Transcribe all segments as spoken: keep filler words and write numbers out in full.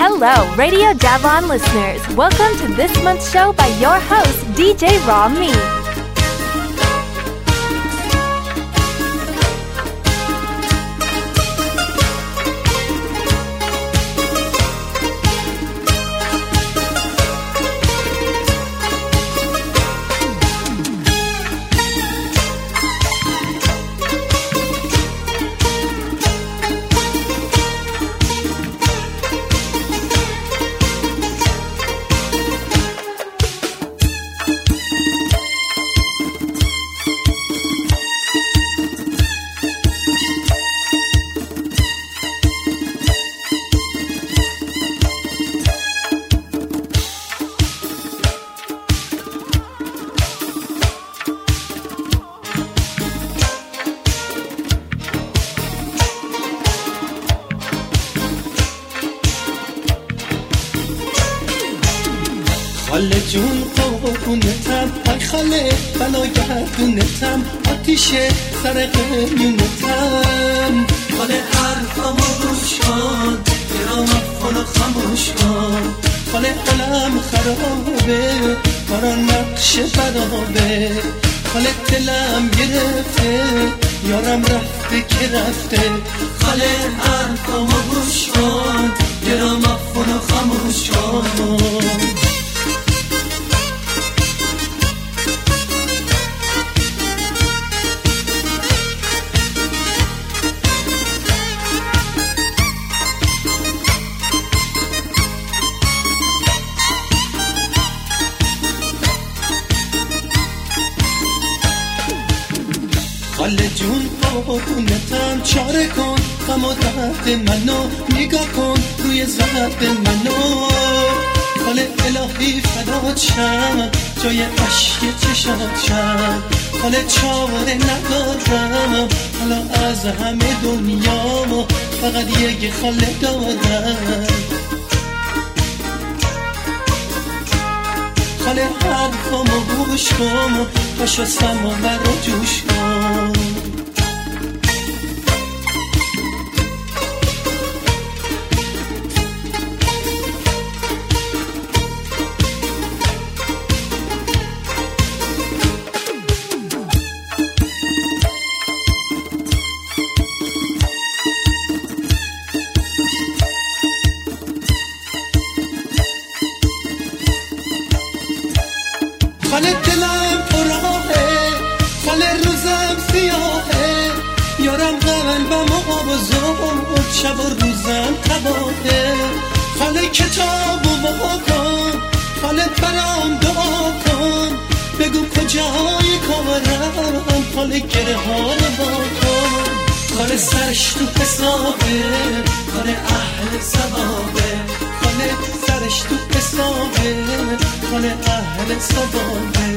Hello, Radio Davon listeners. Welcome to this month's show by your host, D J Rami. خاله جون قربونتم، ای خاله بلاگردونتم، آتیش سر قیونتم. خاله حرفمو گوش کن، گرامافونو خاموش کن. خاله حالم خرابه، کارا نقش برابه. خاله دلم گرفته، یارم رفته که رفته. خاله حرفمو گوش کن، گرامافونو خاموش کن. خاله جون قربونتم، چاره کن غم و درد منو، نگاه کن روی زرد منو. خاله الهی فدات شم، جای عشق چشات شم. خاله چاره ندارم حالا از همه دنیا، فقط یک خاله دارم. خاله حرفمو گوش کن، پاشو سماور رو جوش کن. خاله دلم پراهه، خاله روزم سیاهه. یارم قلبم آبزون، شب و روزم تباهه. خاله کتابو وا کن، خاله برام دعا کن. بگو کجای کارم، خاله گره ها رو با کن. خاله سرش تو حسابه، خاله اهل ثوابه. خاله سرش تو حسابه، خاله اهل ثوابه.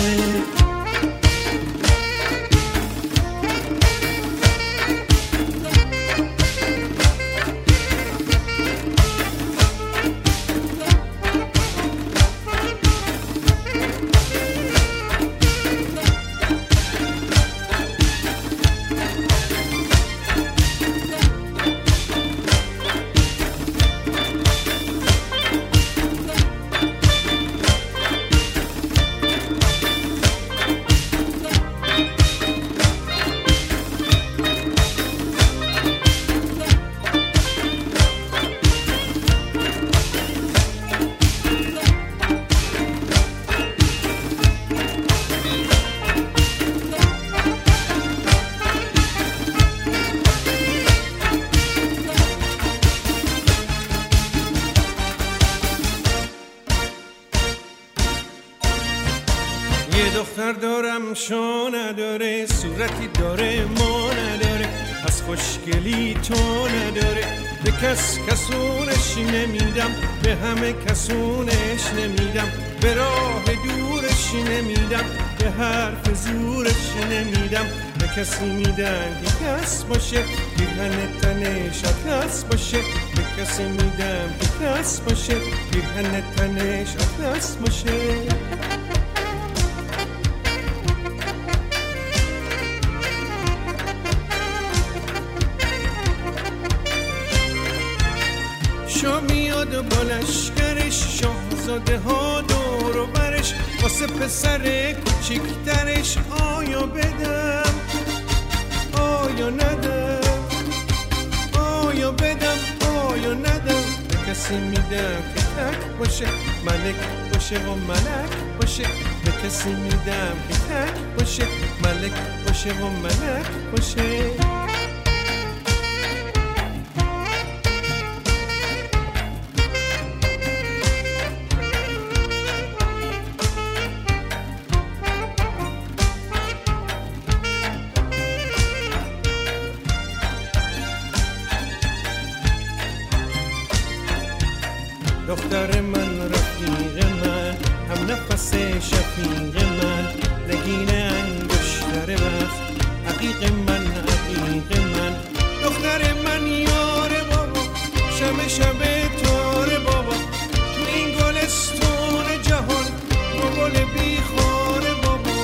دختر دارم شو نداره، صورتی داره ما نداره، از خوشگلی تو نداره. به کس کسونش نمیدم، به همه کسونش نمیدم. به راه دورش نمیدم، به حرف زورش نمیدم. به کسی میدن که کس باشه، پیرهن تنش اطلس باشه. به کسی میدم که کس باشه، پیرهن تنش اطلس باشه. شو میاد بیاد و با لشکرش، شاهزاده ها دور و برش، واسه پسر کوچیکترش. آیا بدم آیا ندم، آیا بدم آیا ندم، به کسی میدم که تک باشه، ملک باشه و ملک باشه. به کسی میدم که تک باشه، ملک باشه و ملک باشه. دختر من رفیق من، هم نفس شفیق من، نگین انگشتر وقت، عقیق من عقیق من. دختر من یار بابا، شب شب تار بابا، تو این گلستون جهان تو گل بیخار بابا.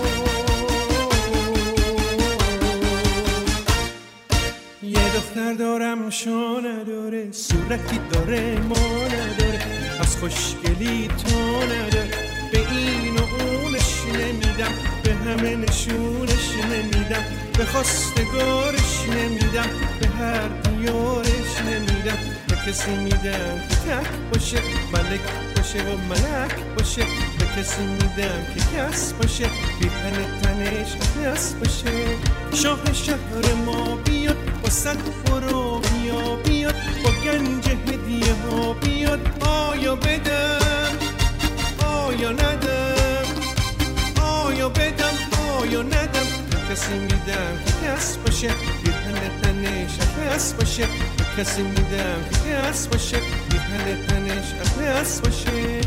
یه دختر دارم شو نداره، صورتی داره ما نداره، از خوشگلی تو نداره. به این و اونش نمیدم، به همه نشونش نمیدم، به خواستگارش نمیدم، به هر دیارش نمیدم. به کسی میدم که تک باشه، ملک باشه و ملک باشه. به کسی میدم که کس باشه، بی تن تنش کس باشه. شاه شهر ما بیاد، با صد برو بیا بیاد، با گنج هدیه ها بیاد. آیا بدم آیا ندم، آیا بدم آیا ندم، به کسی میدم که کس باشه، بی تن تنش کس باشه. به کسی میدم که کس باشه، بی تن تنش کس باشه.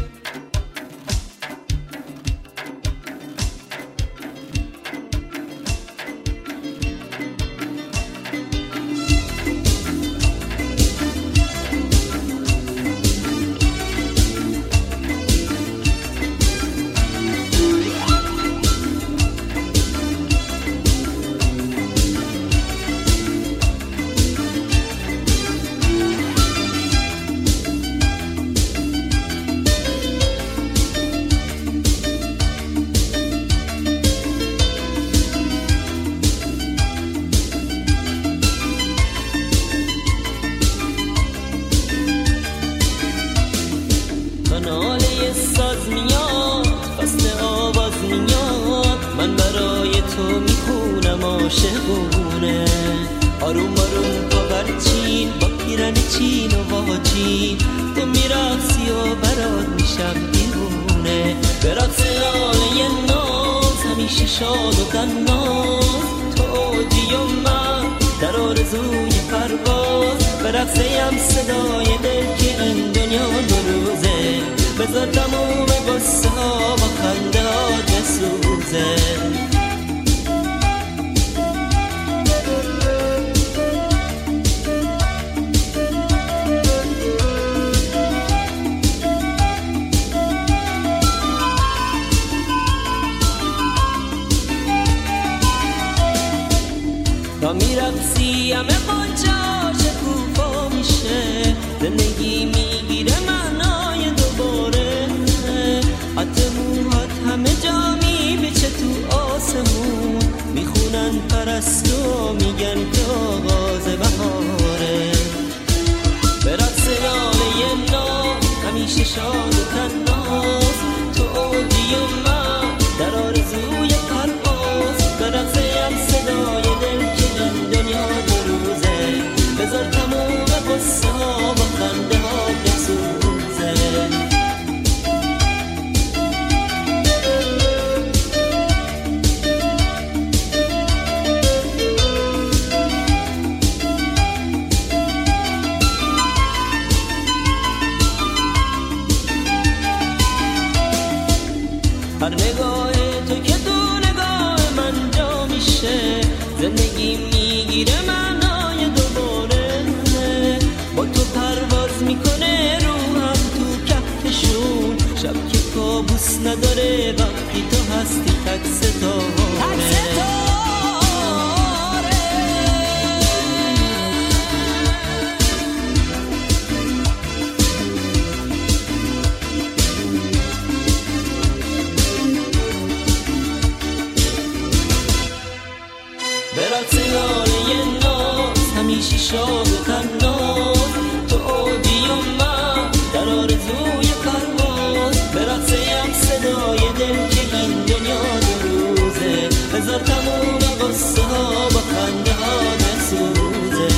لاله ناز همیشه شاد و تناز تو عودی و من در آرزوی پرواز به رقصیم صدای دل که این دنیا دو روزه بذار تموم قصه ها با خنده ها بسوزه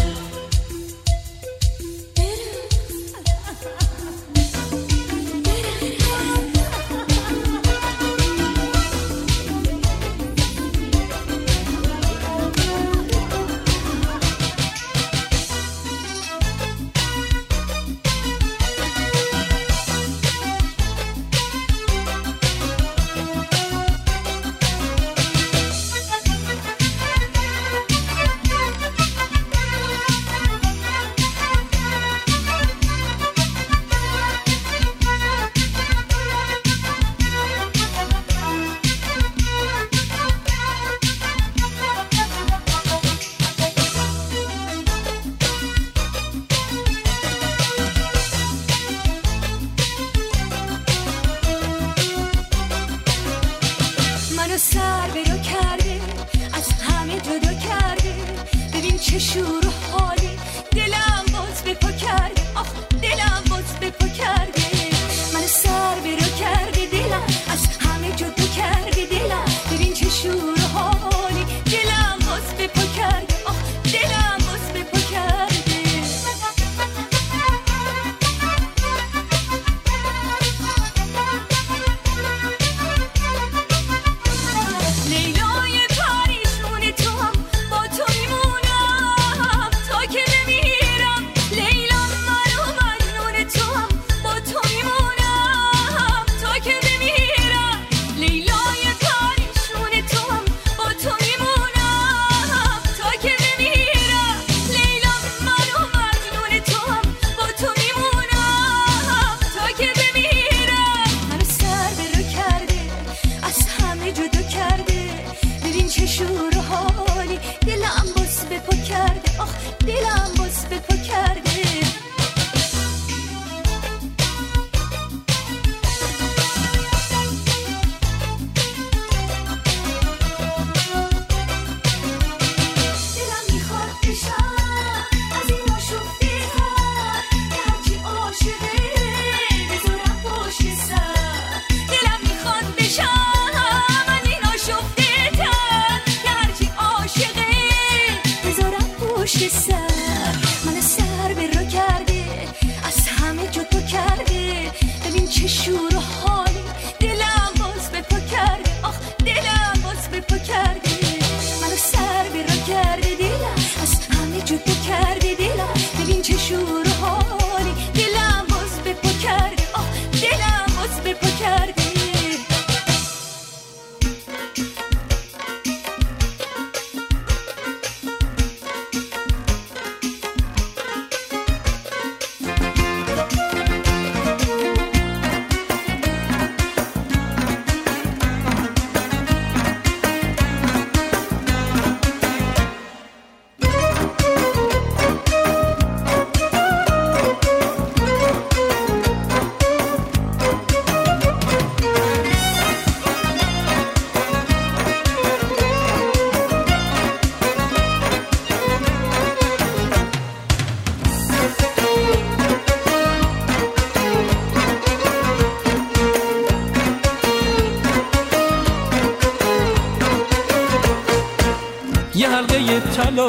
یه حلقه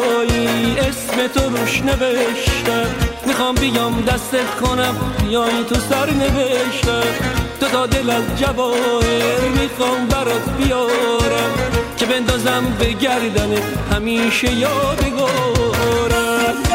طلایی اسم تو روش نوشتم، میخوام بیام دستت کنم بیای تو سر نوشتم. دو تا دل از جواهر میخوام برات بیارم که بندازم به گردنت همیشه یادگارم.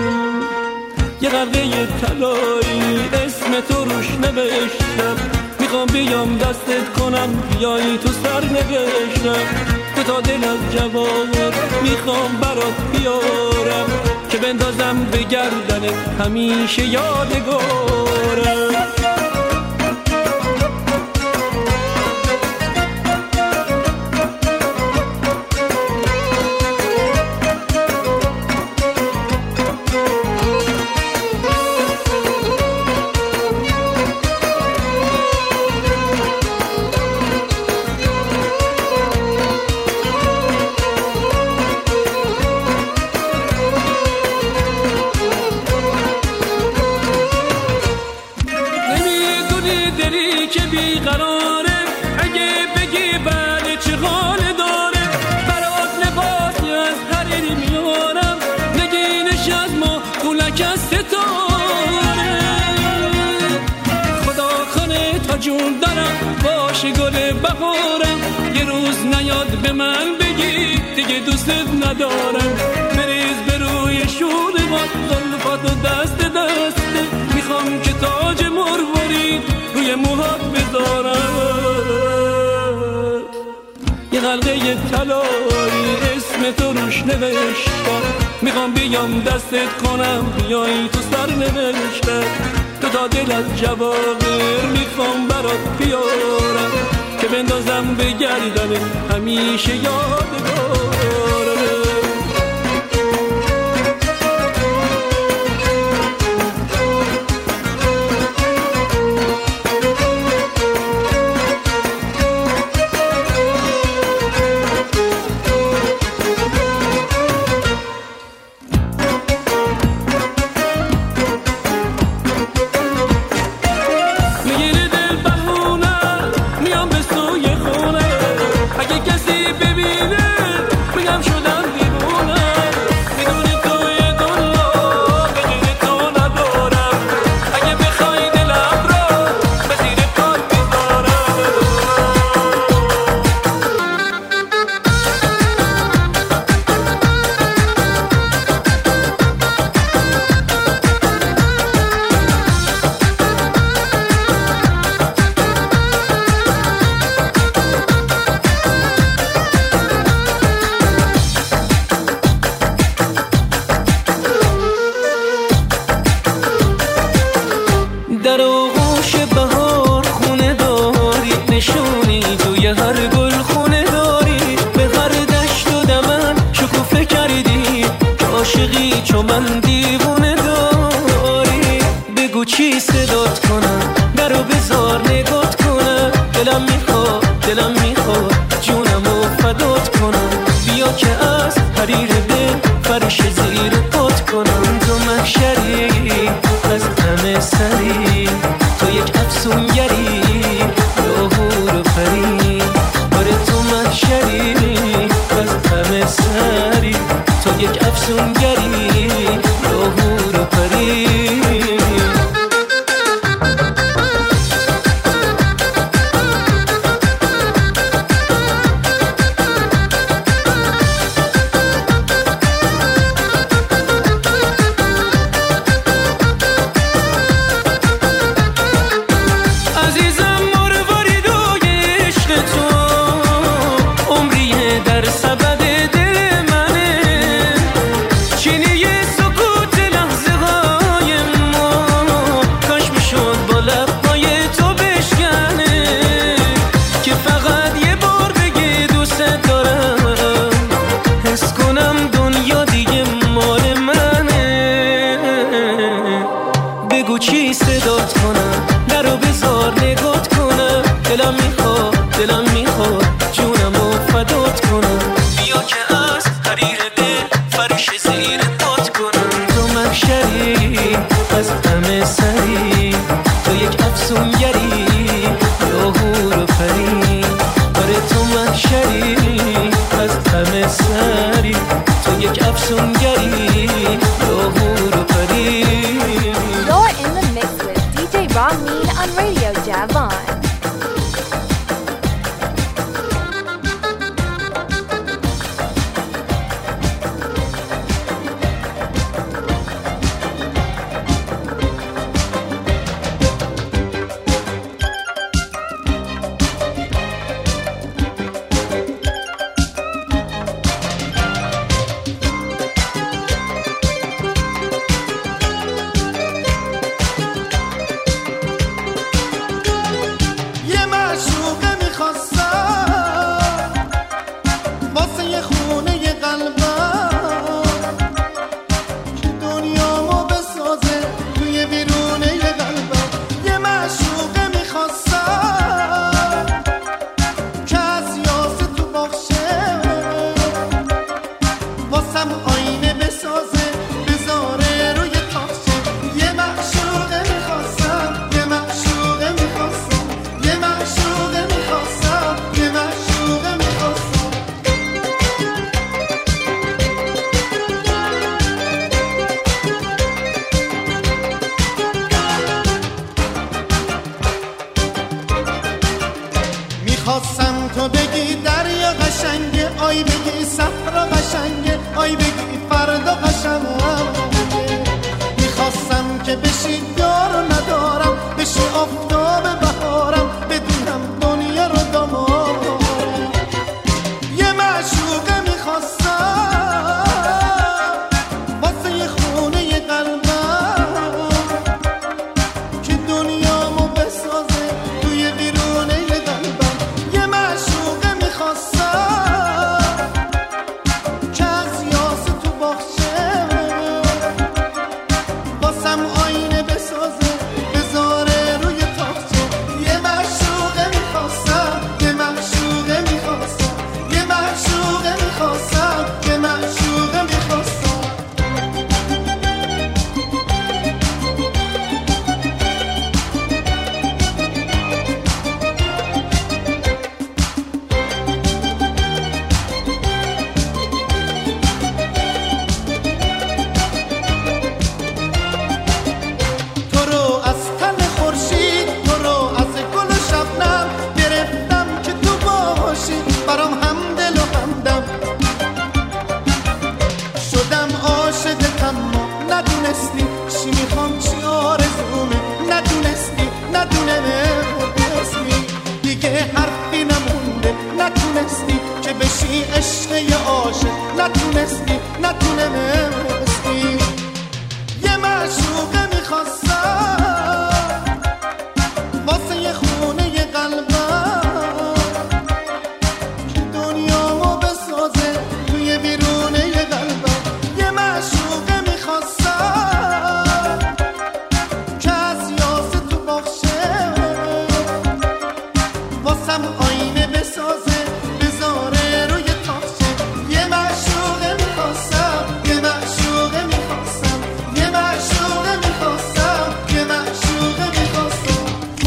طلایی اسم تو روش نوشتم، میخوام میخوام بیام دستت کنم بیایی تو سر نوشتم تو تا دل از جواب میخوام برات بیارم که بندازم به گردنت همیشه یادگارم جون دارم باشه گل بهارم یه روز نیاد به من بگی دیگه دوستت ندارم بریز به روی شونه باد زلفاتو دست دسته میخوام که تاج مروارید روی موهات بذارم یه حلقه طلایی اسم تو روش نوشتم میخوام بیام دستت کنم بیایی تو سر نوشتم تو تا دل از جواهر میخوام برات بیارم که بندازم به گردنت همیشه یادگارم میخواستم واسه یه خونه یه قلبم که دنیامو بسازه توی بیرونه یه قلبم. یه معشوقه میخواستم که از یاسه تو باخشه واسم آینه بسازه بذاره روی تاخچه. یه معشوقه میخواستم یه معشوقه میخواستم یه معشوقه میخواستم یه معشوقه میخواستم. میخواستم تو بگی دریا قشنگه، آی بگی صحرا قشنگه، آی بگی فردا قشنگه. میخواستم که بشی یار ندارم، بشی آفتاب بهارم، بدونم دنیا رو دامارم. یه معشوقه میخواستم واسه یه خونه یه قلبم که دنیامو بسازه توی بیرونه یه قلبم. یه معشوقه میخواستم که از یاسه تو باخشه واسم آینه بسازه بذاره روی تاخچه. یه معشوقه میخواستم یه معشوقه میخواستم یه معشوقه میخواستم یه معشوقه میخواستم. تو رو از تن خورشید، تو رو از گل و شبنم گرفتم که تو باشی برام همدل و همدم. شدم عاشقتم ما ندونستی چی میخوام چی آرزومه، ندونستی ندونستی دیگه حرفی نمونده، نتونستی که بشی عشق یه عاشق، نتونستی نتونستی. یه معشوقه میخواستم واسه یه خونه یه قلبم که دنیامو بسازه توی بیرونه یه قلبم. یه معشوقه میخواستم که از یاسه تو باخشه واسم آینه بسازه بذاره روی تاخچه. یه معشوقه میخواستم یه معشوقه میخواستم یه معشوقه میخواستم یه معشوقه میخواستم.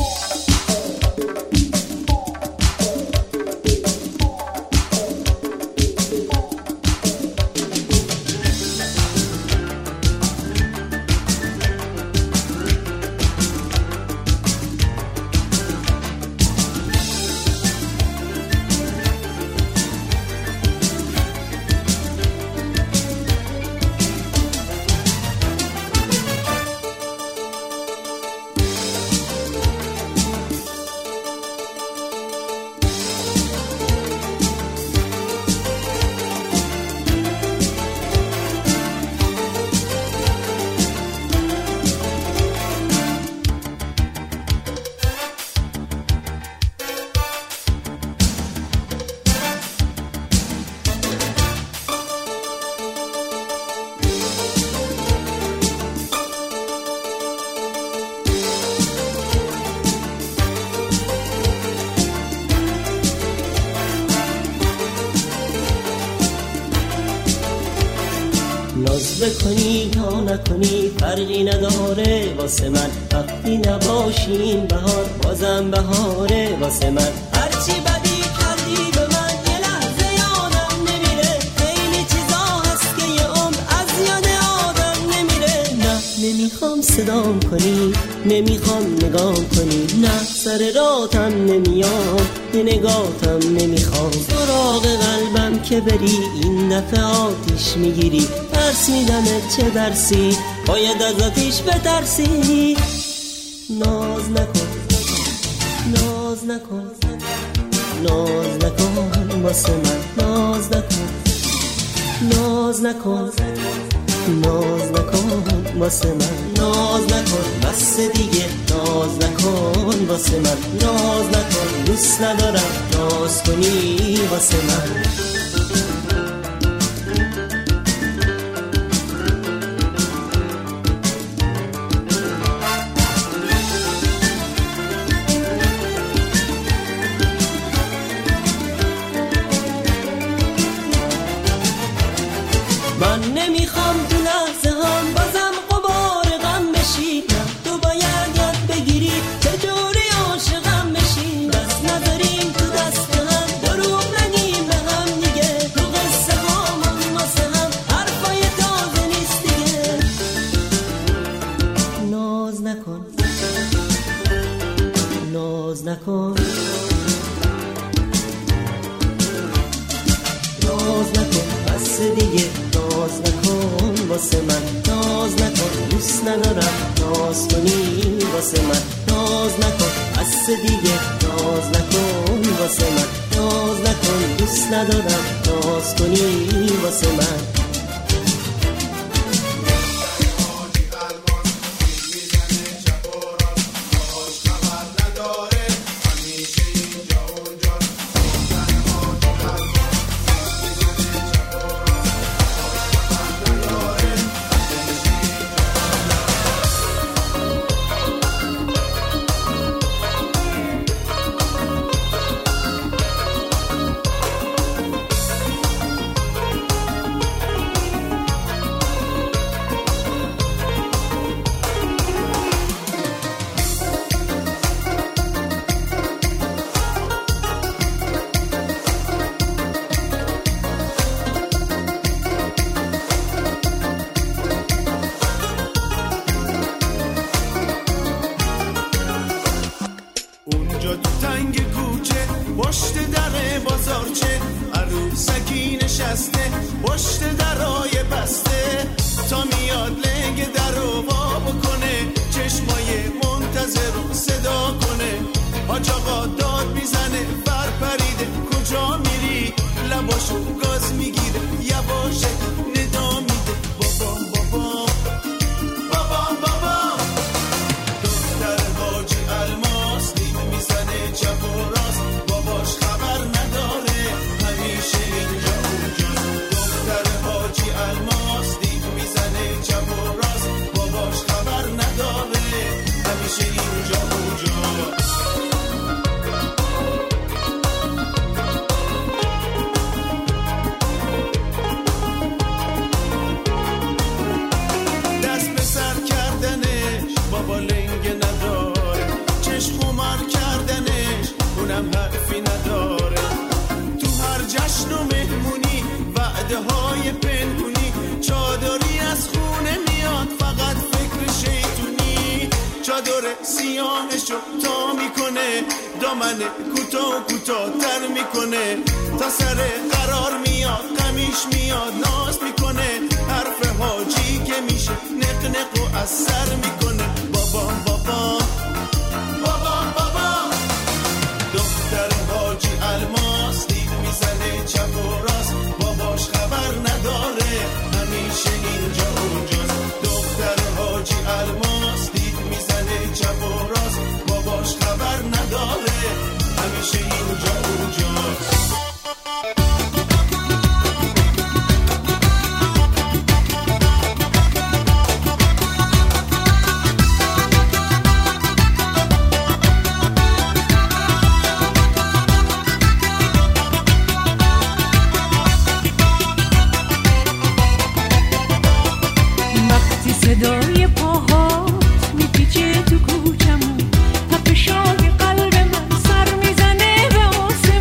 ناز بکنی یا نکنی فرقی نداره واسه من، وقتی نباشیم بهار بازم بهاره واسه من. هرچی بدی کردی به من یه لحظه یادم نمیره، خیلی چیزا هست که یه عمر از یاد آدم نمیره. نه نمیخوام صدام کنی، نمیخوام نگام کنی، نه سر راتم نمیام، یه نگاتم نمیخوام. سراغ قلبم که بری این دفعه آتیش میگیری، درس میدمت چه درسی باید از آتیش بترسی. ناز نکن ناز نکن ناز نکن واسه من، ناز نکن ناز نکن ناز نکن واسه من، ناز نکن بس دیگه، ناز نکن واسه من، ناز نکن دوست ندارم ناز کنی واسه من. من نمیخوام تو لحظه هم بازم قبار غم بشی، تو باید یاد بگیری چجوری عاشقم بشی. دست نذاریم تو دست هم، دروغ نگیم به هم دیگه، تو قصه هامون واسه هم حرفای تازه نیست دیگه. ناز نکن ناز نکن ناز نکن بس دیگه، ناز نکن واسه من، ناز نکن دوست ندارم ناز کنی واسه من، ناز نکن بس دیگه، ناز نکن واسه من، ناز نکن دوست ندارم ناز کنی واسه من. تو کوچمون تپشای قلب من سر میزنه به آسمون.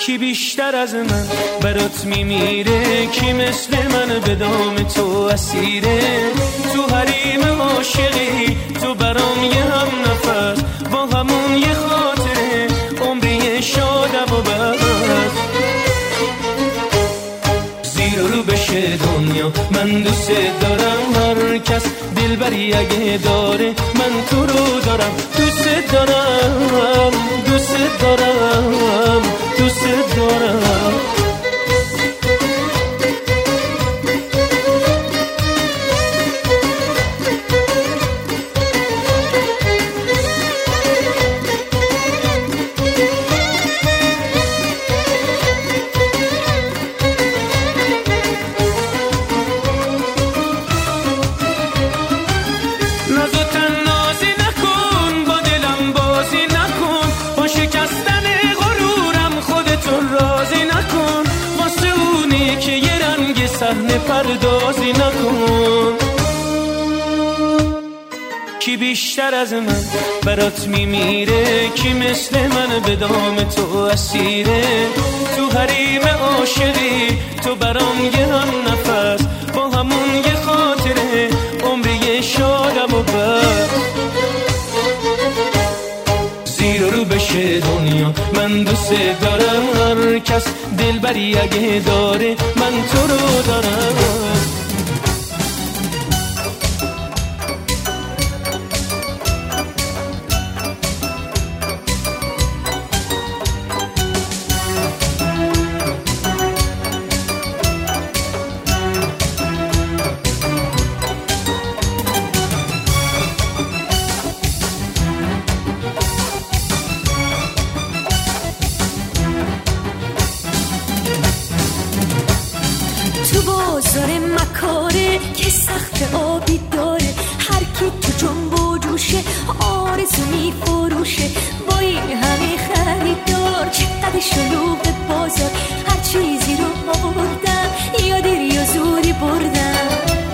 کی بیشتر از من برات میمیره، کی مثل من به دام تو اسیره. تو حریم عاشقی تو برام یه هم نفس، با همون یه خاطره عمری شادم و بس. زیر رو بشه دنیا من دوست دارم، هر کس دلبری اگه داره من تو رو دارم. دوست دارم دوست دارم دوست دارم. پردازی نکن. کی بیشتر از من برات میمیره، کی مثل من به دام تو اسیره. تو حریم عاشقی تو برام یه هم نفس، با همون یه خاطره عمری شادم و بس. زیر رو بشه دنیا من دوست دارم، هر کس دلبری اگه داره من تو رو دارم. بازار مکاره که سخت آبی داره، هر کی تو جنب و جوشه آرزو میفروشه. با این همه خریدار چقدر شلوغ بازار، هر چیزی رو آوردن یا دیر یا زوری بردن.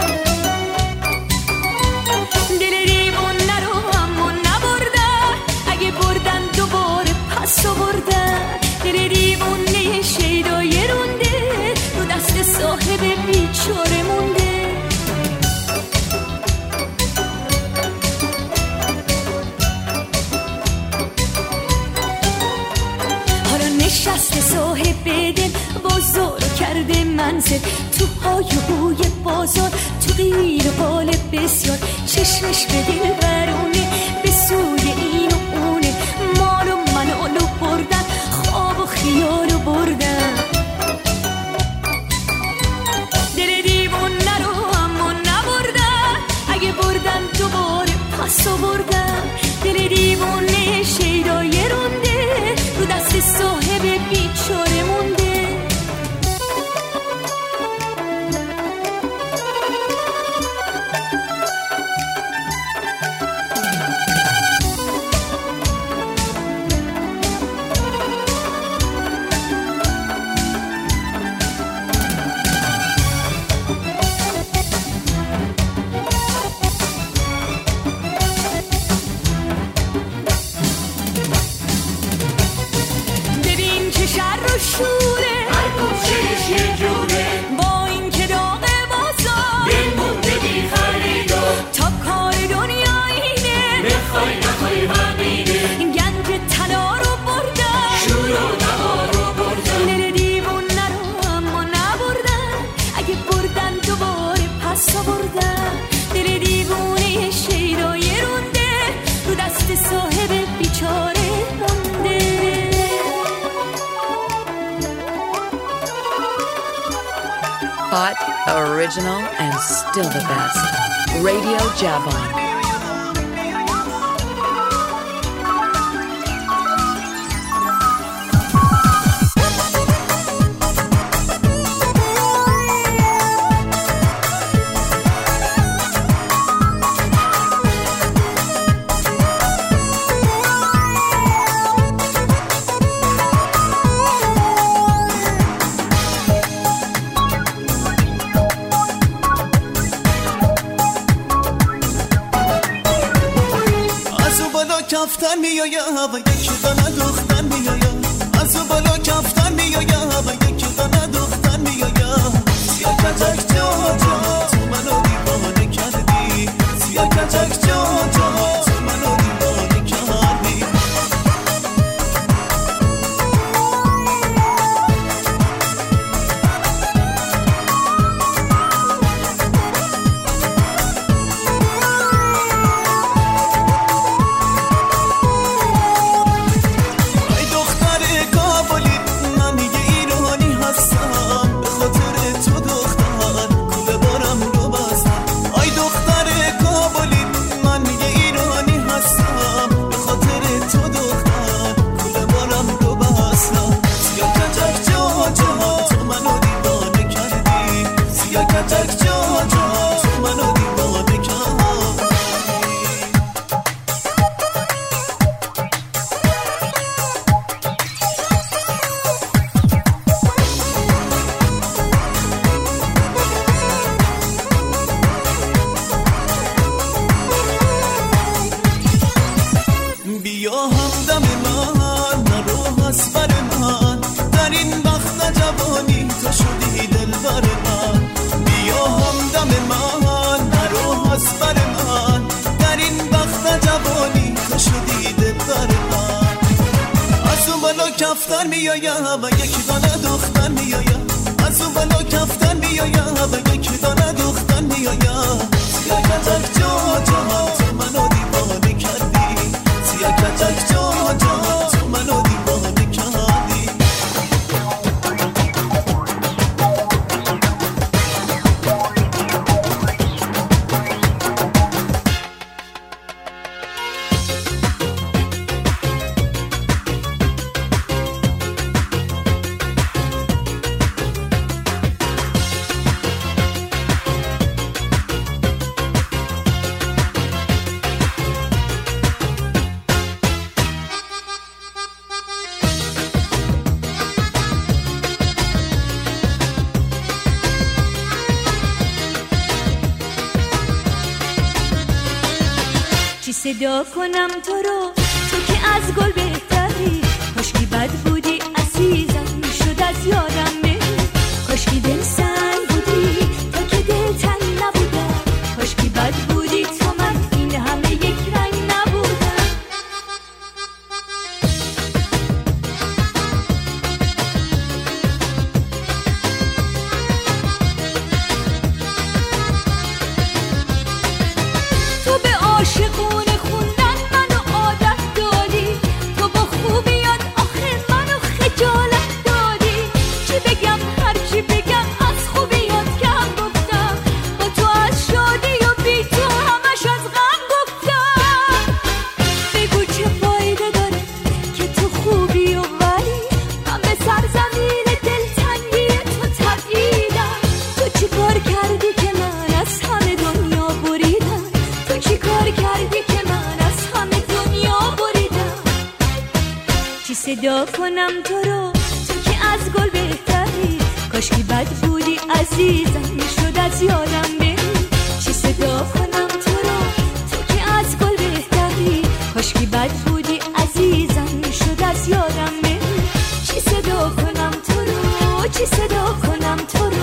دل دیوونه رو اما نبردن، اگه بردن دوباره پس آوردن. دل دیوونه شیدای رونده رو دست صاحب بیچاره مونده. حالا نشسته صاحب دل بازار کرده منزل، تو های بوی بازار تو غیر بال بسیار. چشمش به دل برونه به سوی این و اونه، مال و منالو بردن خواب و خیالو بردن. دوباره پس آوردن. دل دیوونه شیدای رونده رو دست صاحب بیچاره مونده. Hot, original, and still the best. Radio Javon. کفتن میایم و یک دانه دختر میایم، از او بالا کفتن میایم کفتن میایم و یکی دانه دختن میایم از اون بالا کفتن میایم و یکی دانه دختن میایم سیا کتک جا جا تو منو دیوانه کردی سیا کتک جا جا تو منو دیوانه کردی صدا کنم تو رو تو که از گل بهتری کاشکی بد بودی عزیزم شد از یادم بری کاشکی دل سنگ بودی تا که دل تنگ نبودم کاشکی بد بودی تو من این همه یک رنگ نبودم تو به عاشقون صدا کنم تو رو تو که از گل بهتری کاشکی بد بودی عزیزم شد از یادم بری چی صدا کنم تو رو تو که از گل بهتری کاشکی بد بودی عزیزم شد از یادم بری چی صدا کنم تو رو چی صدا کنم تو رو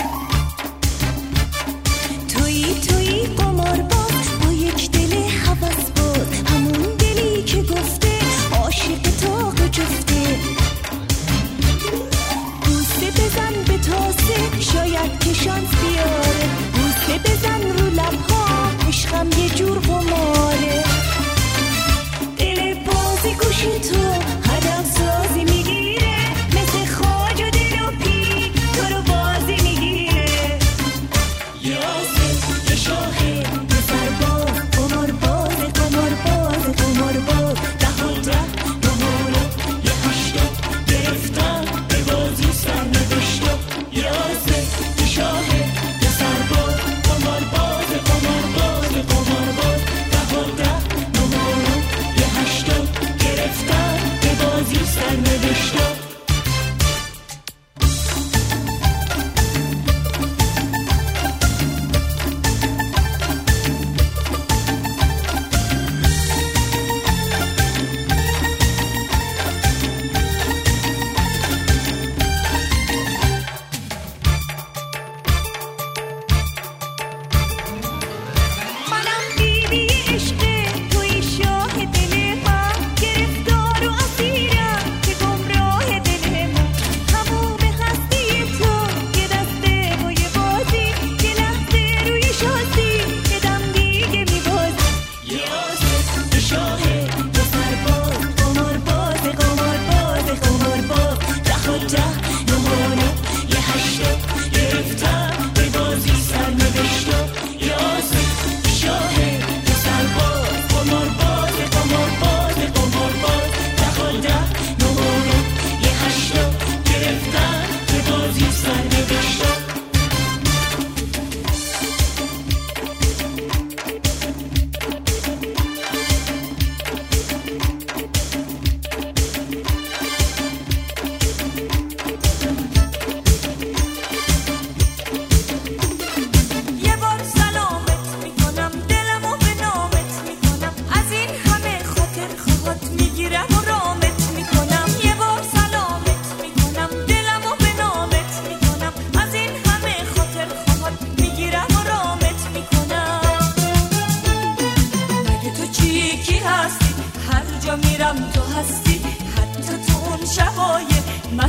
تویی تویی قمار باز با یک دل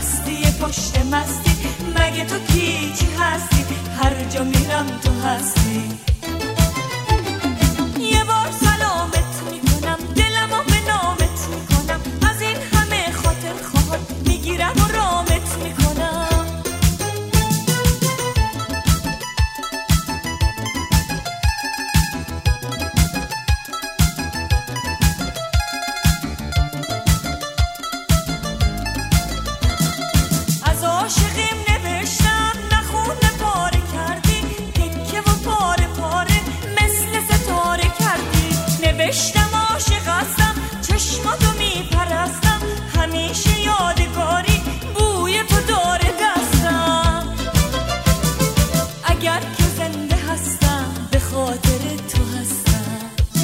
مستی پشت مستی، مگه تو کی چی هستی؟ هر جا میرم تو هستی. یه بار سلامت میکنم، دلمو به نامت میکنم، از این همه خاطر خواهد میگیرم و رامت میکنم. از عاشقیم نوشتم نخونه پاره کردی، تکه و پاره پاره مثل ستاره کردی. نوشتم عاشق هستم، چشماتو میپرستم، همیشه یادگاری بوی تو داره دستم. اگر که زنده هستم به خاطر تو هستم.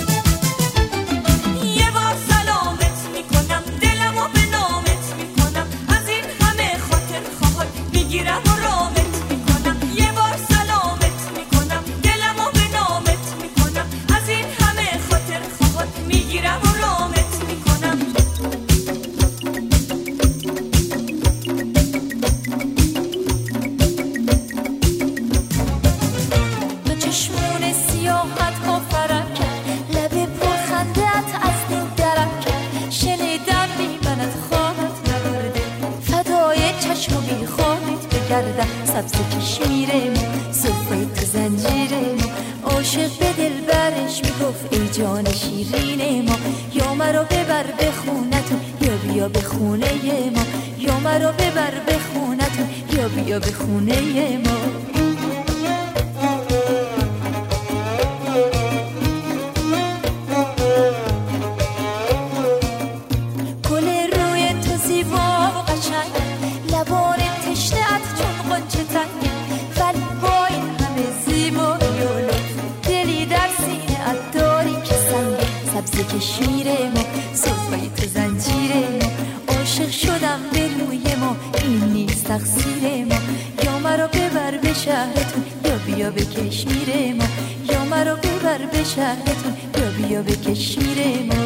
یه بار سلامت میکنم، دلمو به نامت میکنم، از این همه خاطر خواهد میگیرم و رامت میکنم. یه بار سلامت میکنم، دلمو به نامت میکنم، از این همه خاطر خواهد میگیرم و رامت میکنم. تو چشمون سیاحت با فرق کرد، لب پرخنده‌ات از دل درک کرد. شنیدم میبند خواهد نبرده، فدای چشم و بی خواهد بگردم. سبز کشمیره ما، صفحه تو زنجیره ما، عاشق به دل برش میگفت ای جان شیرین ما. یا مرا ببر به خونتون یا بیا به خونه ما، یا مرا ببر به خونتون یا بیا به خونه ما. گل روی تو زیبا و قشنگ، لبان تشنه‌ات چون غنچه تنگ، ولی با این همه زیبایی و لطف دلی در سینه‌ات داری که سنگ. سبز کشمیره ما، صفحه تو زنجیره ما، عاشق شدم به روی ما، این نیست تقصیر ما. یا مرا ببر به شهرتون یا بیا به کشمیر ما، یا مرا ببر به شهرتون یا بیا به کشمیر ما.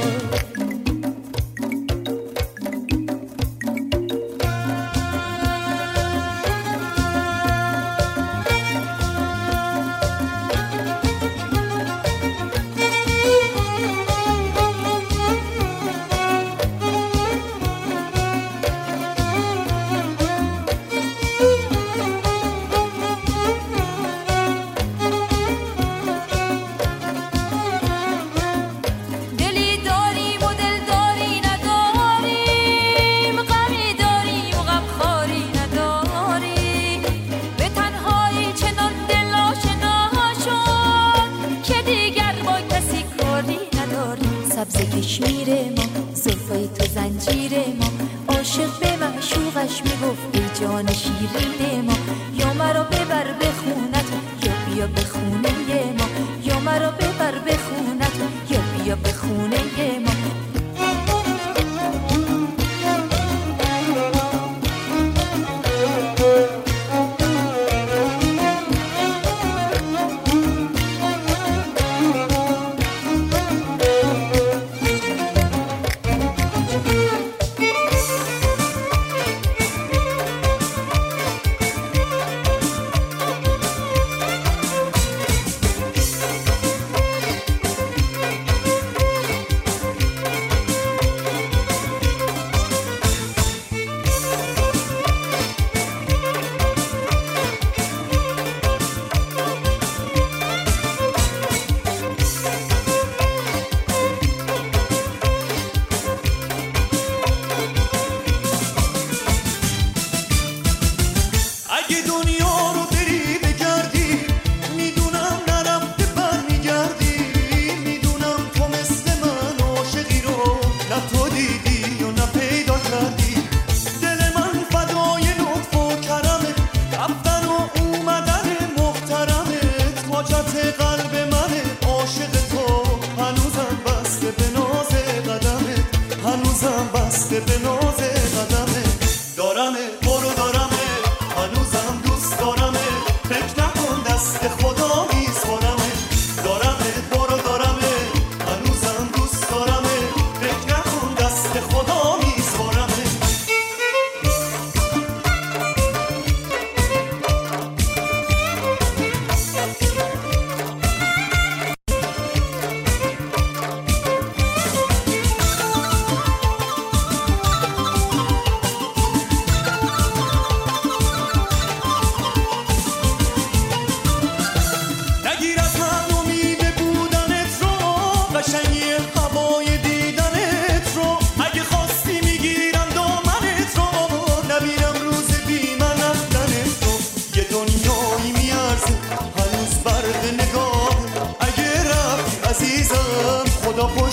دلی داریم و دلداری نداریم، غمی داریم و غمخواری نداریم. به تنهایی چنان دل آشنا شد که دیگر با کسی کاری نداریم. سبز کشمیر ما، زلفای تو زنجیر ما، عاشق به معشوقش میگفت ای جان شیرین ما. یا مرا ببر به خونتون یا بیا به خونه ما، یا مرا ببر به خونتون یا بیا به خونه ما.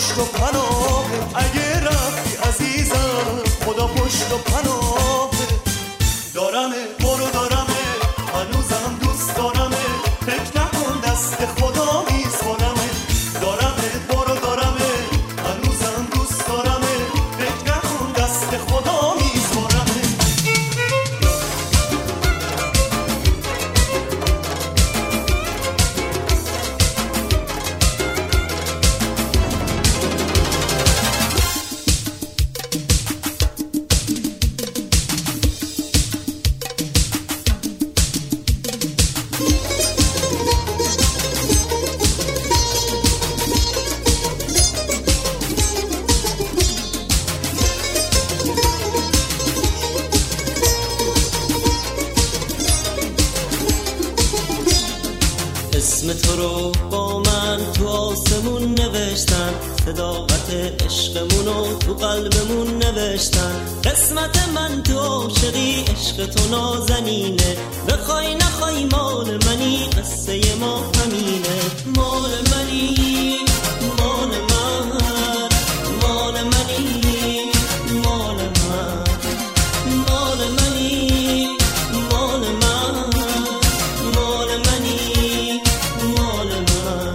پشت و پناه، اگه رفتی عزیزم خدا پشت و پناه. دارمه برو دارمه هنوزم دوست دارمه، فکر نکن دست خدا میسپارمه. دارمه برو دارمه هنوزم دوست دارمه، فکر نکن دست خدا میسپارمه. اسم تو رو با من تو آسمون نوشتن، صداقت عشقمونو تو قلبمون نوشتن. قسمت من تو عاشقی، عشق تو نازنینه، بخوای نخوای مال منی، قصه ما همینه. مال منی مال من، مال منی مال من، مال منی مال من، مال منی مال من.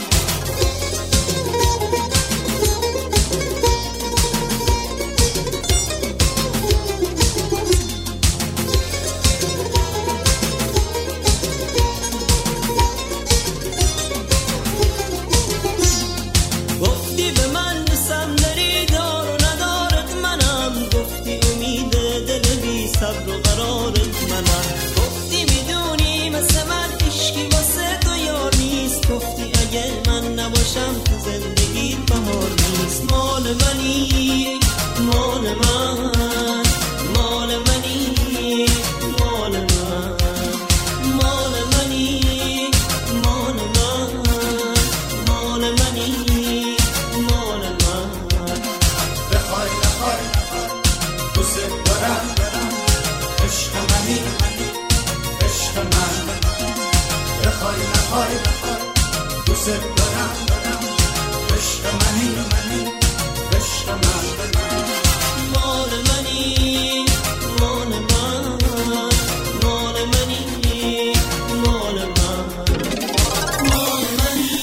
گفتی به من دوستم داری، دار و ندارت منم، گفتی امید دل بی صبر و قرارت منم. گفتی میدونی مثل من عشقی واسه تو یار نیست، گفتی اگه من نباشم تو زندگی بهار نیست. مال منی مال من، مال منی مال من، مال منی مال من، مال منی مال من. بخوای نخوای دوست دارم، عشق منی عشق من. بخوای نخوای دوست دارم، عشق منی عشق من. مال منی مال من، مال منی مال من، مال منی.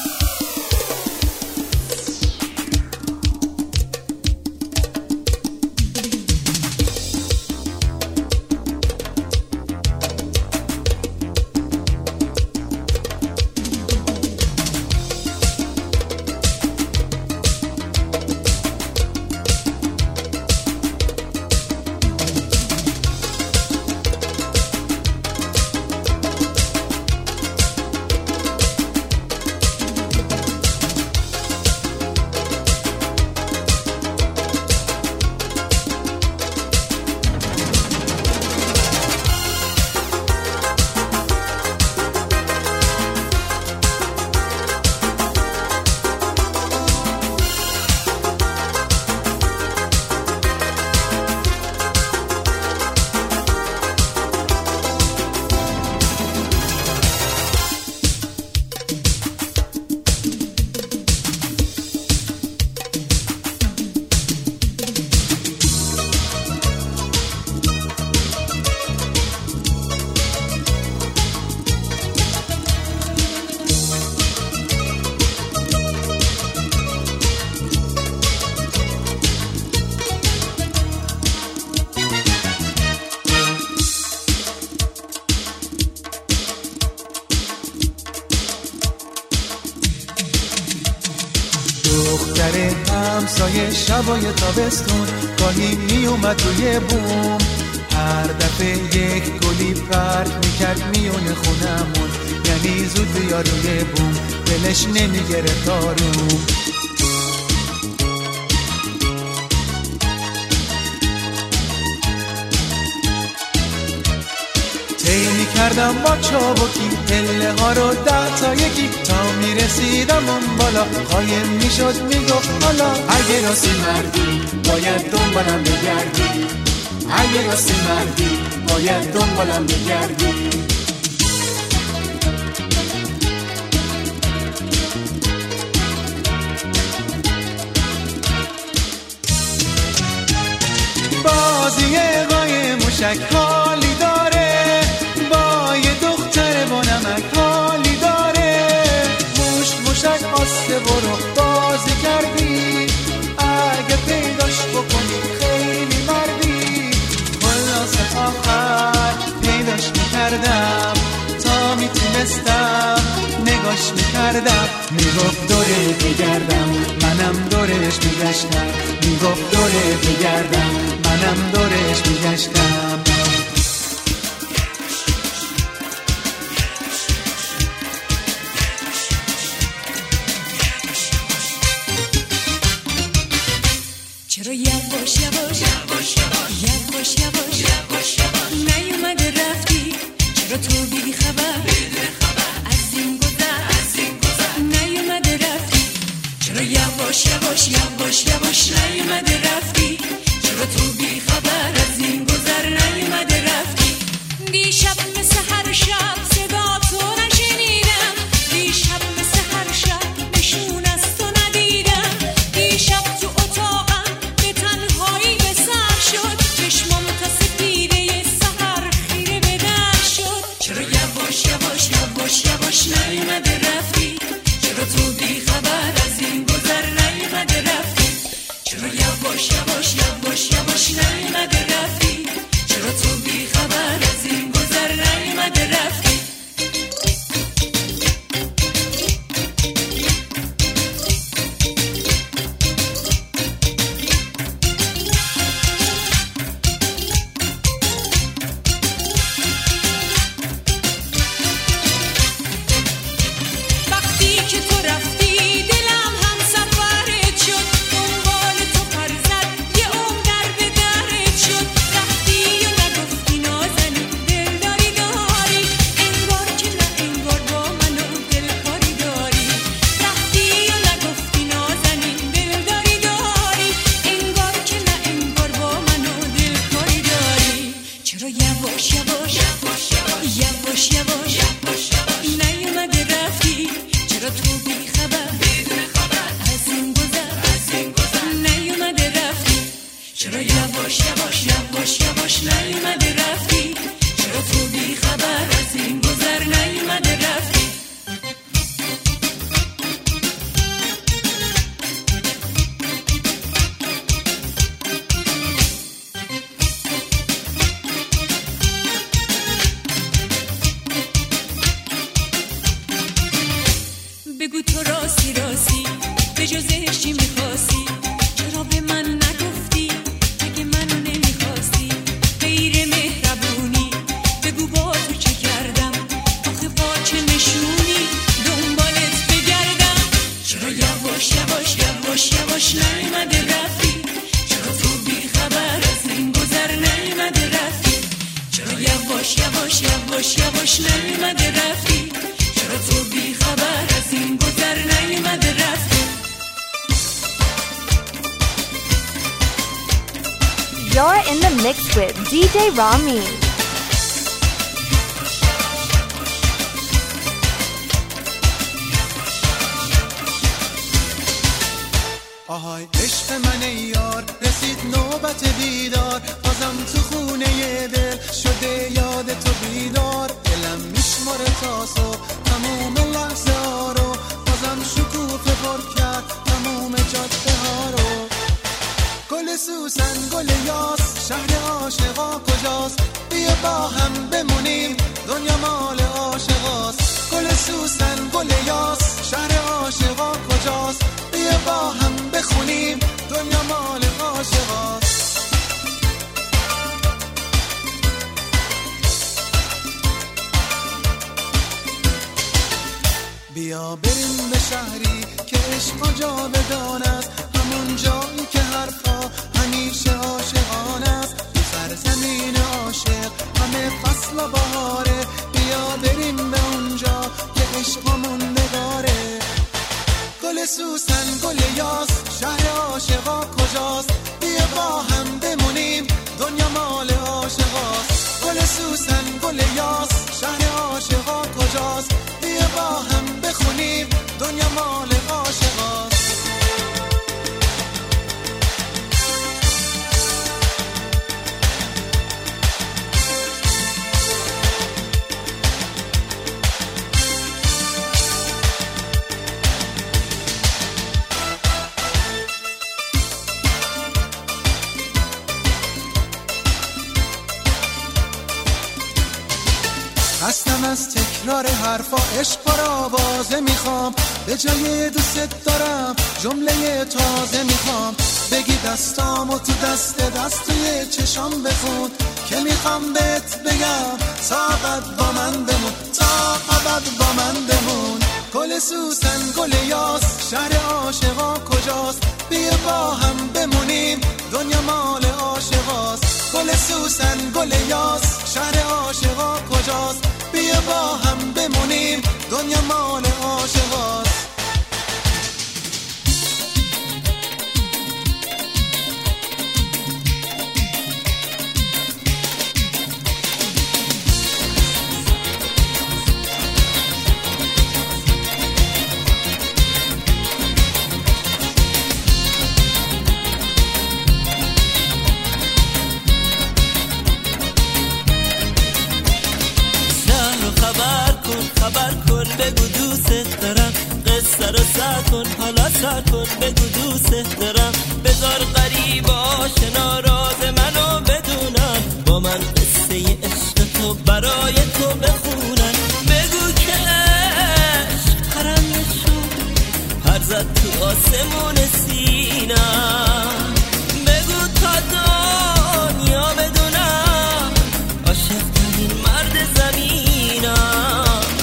دختر همسایه شبای تابستون گاهی می اومد روی بوم، هر دفعه یک گلی پرت میکرد میونه خونمون، یعنی زود بیا روی بوم، دلش نمیگرفت آروم. طی میکردم با چابکی پله ها رو ده تا یکی، تا میرسیدم اون بالا قایم میشد میگفت حالا اگه راستی مردی باید دنبالم بگردی، اگه راستی مردی باید دنبالم بگردی. موشک حالی داره، با یه دختر با نمک حالی داره. موش موشک آسته برو بازی کردی، اگه پیداش بکنی خیلی مردی. خلاص آخر پیداش میکردم، تا میتونستم نگاش میکردم. میگفت دوره بگردم، منم دورش میگشتم. میگفت دوره بگردم، منم دورش میگشتم. چرا یواش یواش یواش یواش یواش یواش نیومده رفتی؟ چرا تو بی خبر از این گذر از این گذر نیومده رفتی؟ چرا یواش یواش یواش یواش نیومده رفتی؟ چرا تو بی خبر از این گذر نیومده رفتی؟ دیشب مثل هر شب صدا تو نشنیدم، دیشب مثل هر شب نشون از تو ندیدم. دیشب تو اتاقم به تنهایی به سر شد، چشمام تا سپیده سحر خیره به در شد. چرا یواش یواش یواش یواش نیومده رفتی؟ چرا تو بی خبر از این گذر نیومده رفتی؟ چرا یواش یواش یواش یواش نیومده رفتی؟ چرا تو بی خبر از این گذر نیومده رفتی؟ وقتی که تو رفتی دلم هم سفرت شد، دنبال تو پر زد یه عمر در به درت شد. رفتی و نگفتی نازنین دلداری داری، انگار که نه انگار با من و دلکاری داری. رفتی و نگفتی نازنین دلداری داری، انگار که نه انگار با من و دلکاری داری. چرا یواش یواش یواش یواش یواش نیومده رفتی؟ چرا تو بی خبر از این گذر از این گذر نیومده رفتی؟ چرا یواش یواش یواش یواش نیومده رفتی؟ چرا تو بی خبر از این گذر نیومده رفتی؟ بگو تو راستی راستی به جز عشقی میخواستی؟ چرا به من نگفتی اگه منو نمیخواستی؟ غیر مهربونی بگو با تو چه کردم، آخه با چه نشونی دنبالت بگردم؟ چرا یواش یواش یواش یواش نیومده رفتی؟ چرا تو بی خبر از این گذر نیومده رفتی؟ چرا یواش یواش یواش یواش نیومده رفتی؟ چرا تو بی خبر از این گذر نیومده رفتی؟ You're in the mix with دی جی Rami. آهای عشق من یار، رسید نوبت دیدار، بازم تو خونه دل شده یاد تو بیدار. دلم میشماره تا صبح تموم لحظه ها رو، بازم شکوفه پر کرد تموم جاده ها رو. گل سوسن گل یاس، شهر عاشقا کجاست؟ بیا با هم بمونیم دنیا مال عاشقاست. گل سوسن گل یاس، شهر عاشقا کجاست؟ بیا با هم بخونیم دنیا مال عاشقاست. بیا بریم به شهری که عشق جاودان است، همون جایی که حرفا همیشه عاشقان است. به سرزمین عاشق همه فصل و بهاره، بیا بریم به اونجا که عشقمون نگاره. گل سوسن گل یاس، شهر عاشقا کجاست؟ بیا با هم بمونیم دنیا مال عاشقاست. گل سوسن گل یاس، شهر عاشقا کجاست؟ بیا با هم بخونیم دنیا مال عاشقاست. تکرار حرفا عشق پر آوازه میخوام، به جای دوست دارم جمله تازه میخوام. بگی دستامو تو دست دست توی چشام بخون، که میخوام بهت بگم تا ابد با من بمون، تا ابد با من بمون. گل سوسن گل یاس شهر عاشقا کجاست، بیا با هم بمونیم دنیا مال عاشقاست. گل سوسن گل یاس شهر عاشقا کجاست، بیا با هم بمونیم دنیا مال عاشقاست. خبر کن بگو دوست دارم، قصه رو سر کن حالا سر کن بگو دوست دارم. بذار غریب آشنا راز منو بدونن، با من قصه عشق تو برای تو بخونن. بگو که عشق پرندشو پر زد تو آسمون سینم، بگو تا دنیا بدونم عاشق ترین مرد زمینم.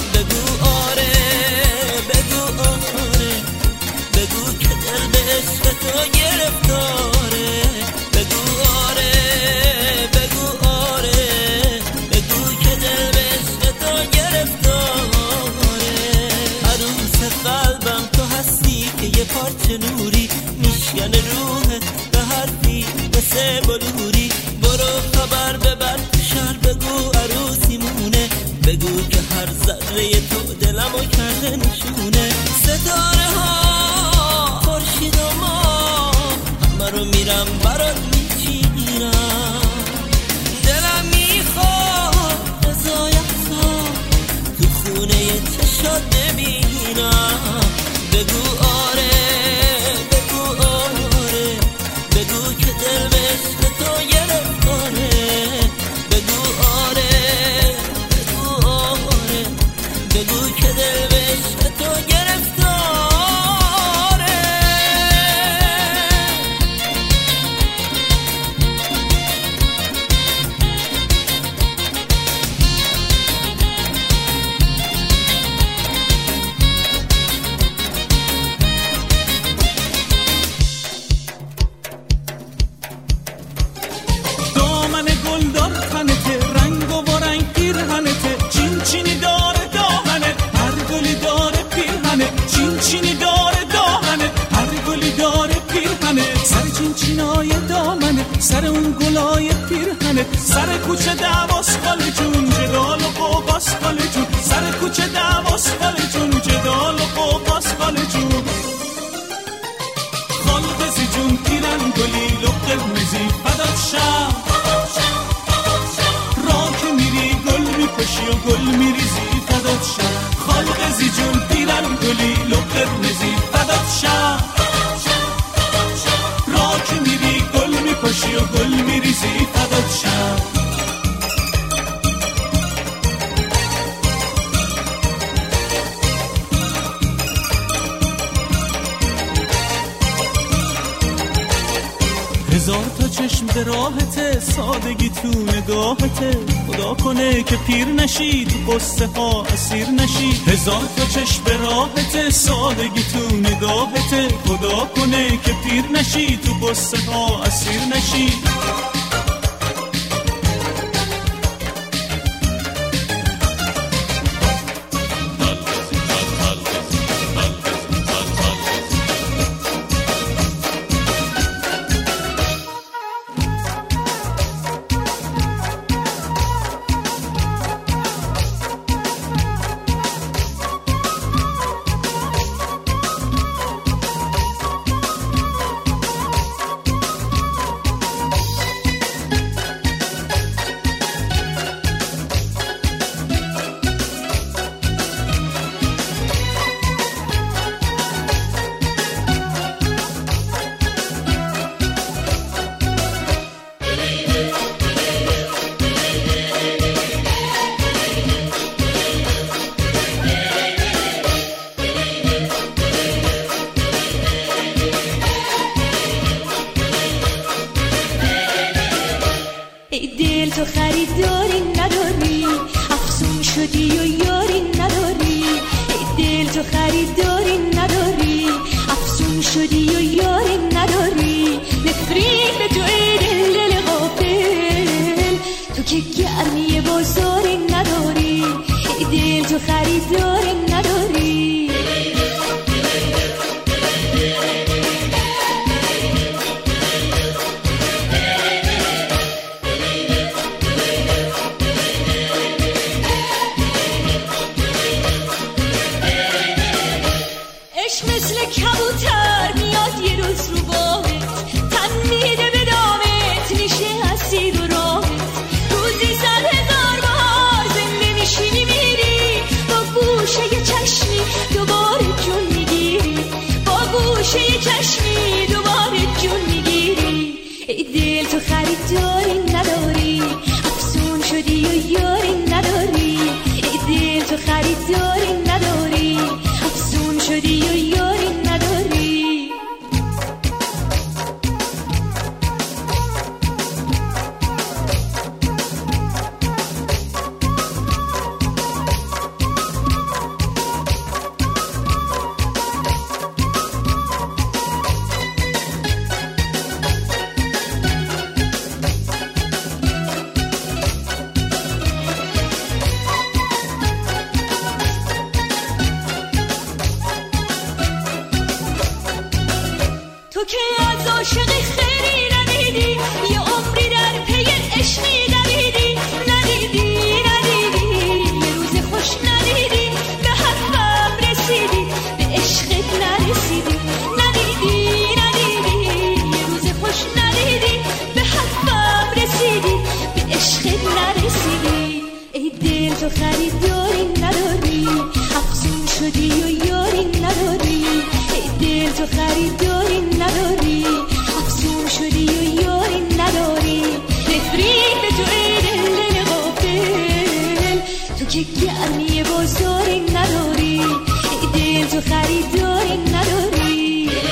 عشق تو گرفتاره، بگو آره بگو آره، بگو که دل به عشق تو گرفتاره. عروس قلبم تو هستی که یه پارچه نوری میشکنه روحت به حرفی مثل بلوری. برو خبر ببر تو شهر بگو عروسی مونه، بگو که هر ذره تو دلمو کرده نشونه. ستاره ها خورشید و ما همه رو میرم برات میچینم، دلم میخواد رضایت تو تو خونه چشات ببینم. بگو آره بگو آره، بگو که دل به عشق تو گرفتاره. بگو آره بگو آره، بگو که دل به عشق تو گرفتاره. چینی داره دامنه، هر گلی داره پیرهنه، سر چینچینای دامنه، سر اون گلای پیرهنه. سر کوچه دواس خاله جون جدال و قوقاس خاله جون، سر کوچه دواس خاله جون جدال و قوقاس خاله جون. خالقزی جون پیرن گلی لب قرمزی فدات شم، راه که میری گل میپشی و گل میریزی فدات شم. خالقزی جون پیرن گلی لب قرمزی فدات شم، راه که میری گل میپشی و گل میریزی فدات شم. هزار تا چشم در راهته، سادگی تو نگاهته، خدا کنه که پیر نشی تو قصه ها اسیر نشی. هزار تا چشم در راهته، سادگی تو نگاهته، خدا کنه که پیر نشی تو قصه ها اسیر نشی. تو خریداری نداری، افسون شدی و یاری نداری. ای دل تو خریداری نداری، افسون شدی و یاری نداری. نفرین به تو ای دل دل غافل، تو که گرمی بازاری نداری. ای دل تو خریداری نداری. مثل کبوتر میاد یه روز رو باهت، تن میده به دامت، میشه اسیر و راهت. روزی صد هزار بار زنده میشی میری، با گوشه یه چشمی دوباره جون میگیری. با گوشه یه چشمی دوباره جون میگیری. ای دل تو خریداری نداری، افسون شدی و یاری نداری. ای دل تو خریداری نداری، افسون شدی و یاری نداری. تو که از عاشقی خیلی ندیدی، یه عمری در پی عشقی دویدی. ندیدی ندیدی یه روز خوش ندیدی، به حرفم رسیدی به عشقت نرسیدی. ندیدی ندیدی یه روز خوش ندیدی، به حرفم رسیدی به عشقت نرسیدی. ای دل تو خریداری نداری، افسون شدی و یاری نداری. ای دل تو خریداری نداری، افسون شدی و یاری نداری. نفرین به تو ای دل دل غافل، تو که گرمی بازاری نداری. ای دل تو خریداری نداری.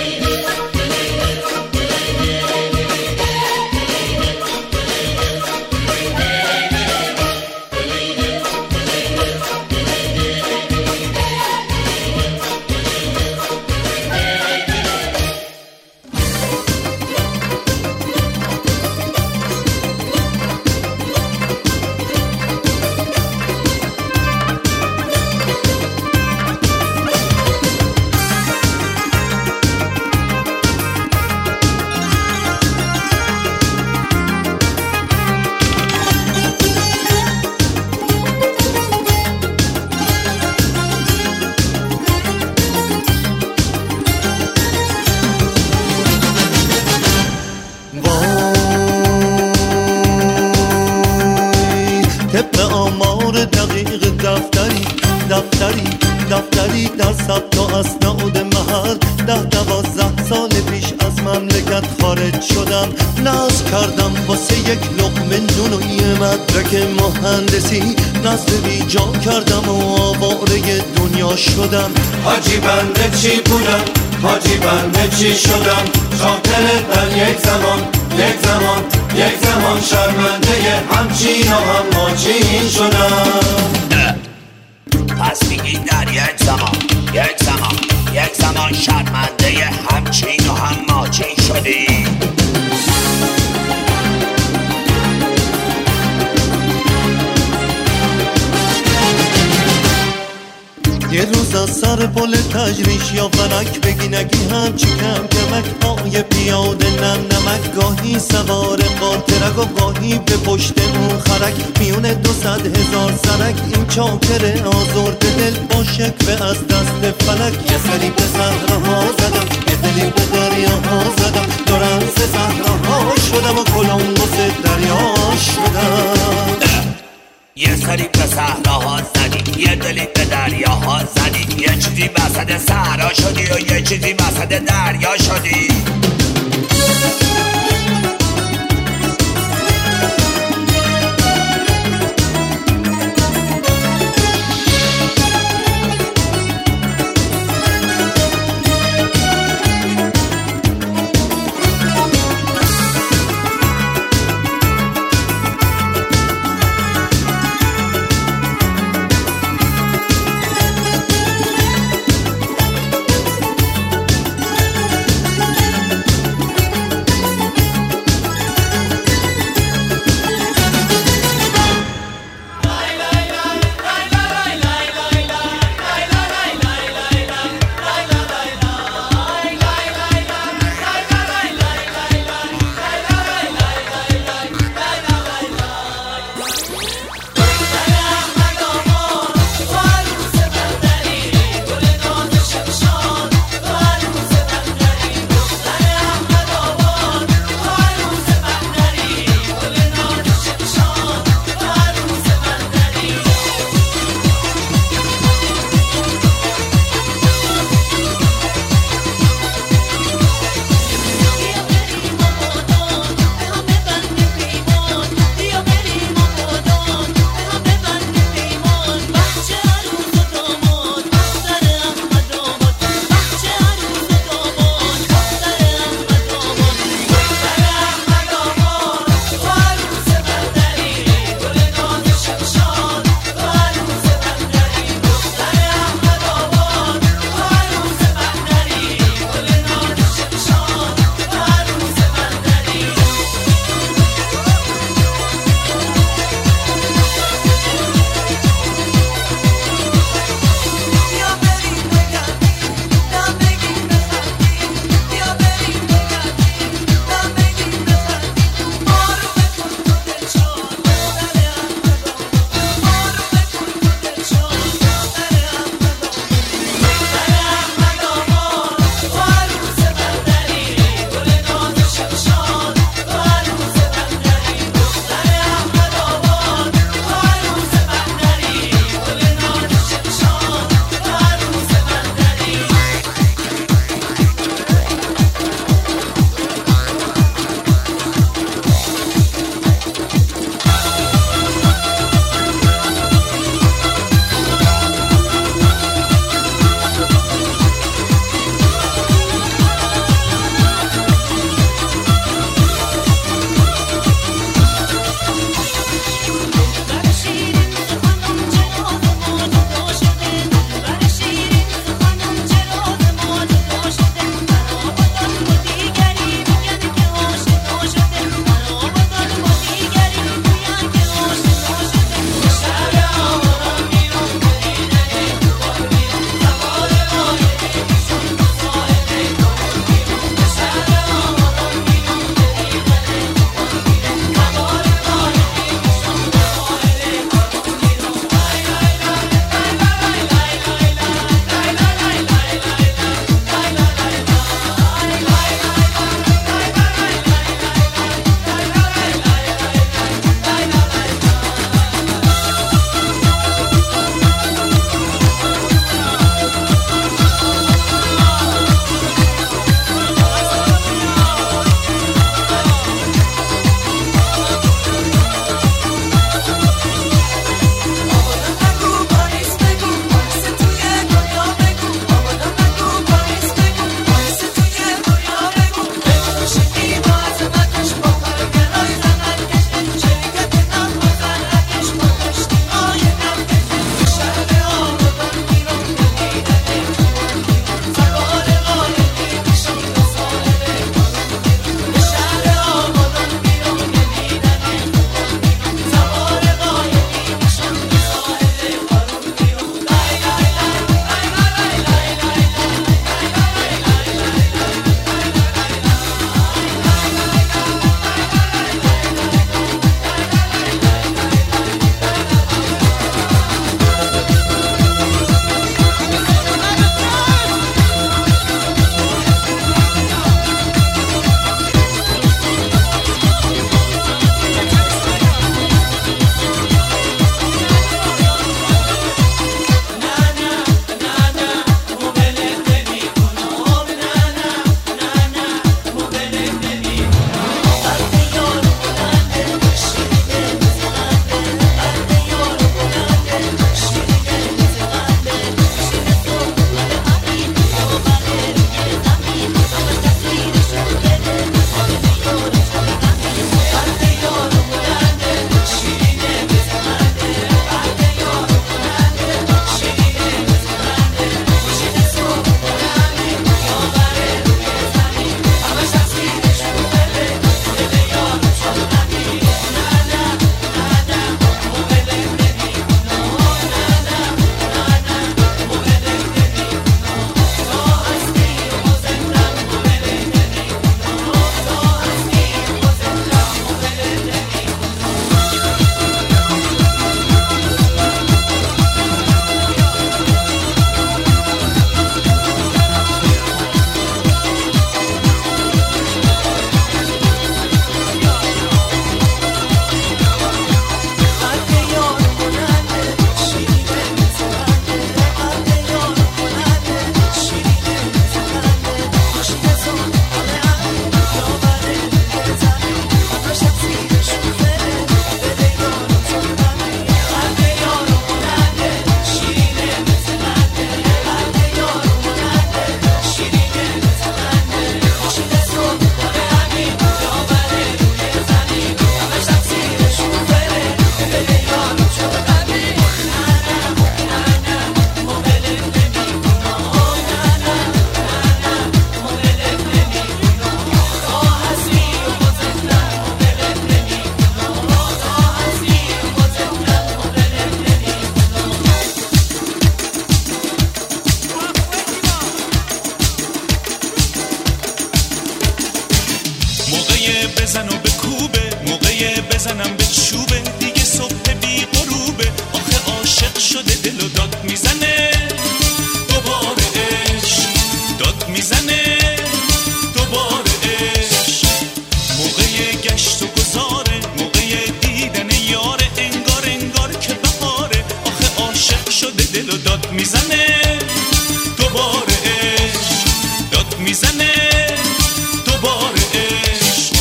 دفتری دفتری در ثبت و اسناد محل، ده دوازده سال پیش از مملکت خارج شدم. ناز کردم واسه یک لقمه نون و یه مدرک مهندسی، نزد بی جا کردم و آواره دنیا شدم. حاجی بنده چی بودم، حاجی بنده چی شدم. شاطر در یک زمان یک زمان یک زمان شرمنده همچین و هماچین شدم. پس میگی در یک زمان یک زمان یک زمان شرمنده همچین و هماچین شدی. یه روز از سر پل تجریش یا فلک بگی نگی همچی کم کمک های پیاده نم نمک، گاهی سوار قاطرک و گاهی به پشت اون خرک، میونه دو صد هزار سرک. این چاکر آزرده دل با شکوه از دست فلک، یه سری به صحراها زدم، یه دلی به دریاها زدم، دوران سه صحراها شدم و کلمبوس دریا شدم. یه سری به صحراها زدی، یه دلی به دریاها زدی، یه چیزی وسط صحرا شدی و یه چیزی وسط دریا شدی. بزن و به کوبه، موقع بزنم به چوبه، دیگه صبح بی غروبه. آخه عاشق شده دل و داد میزنه، دوباره عشق داد میزنه، دوباره عشق. موقع گشت و گذاره، موقع دیدن یاره، انگار انگار که بهاره. آخه عاشق شده دل و داد میزنه، دوباره عشق داد میزنه، دوباره عشق.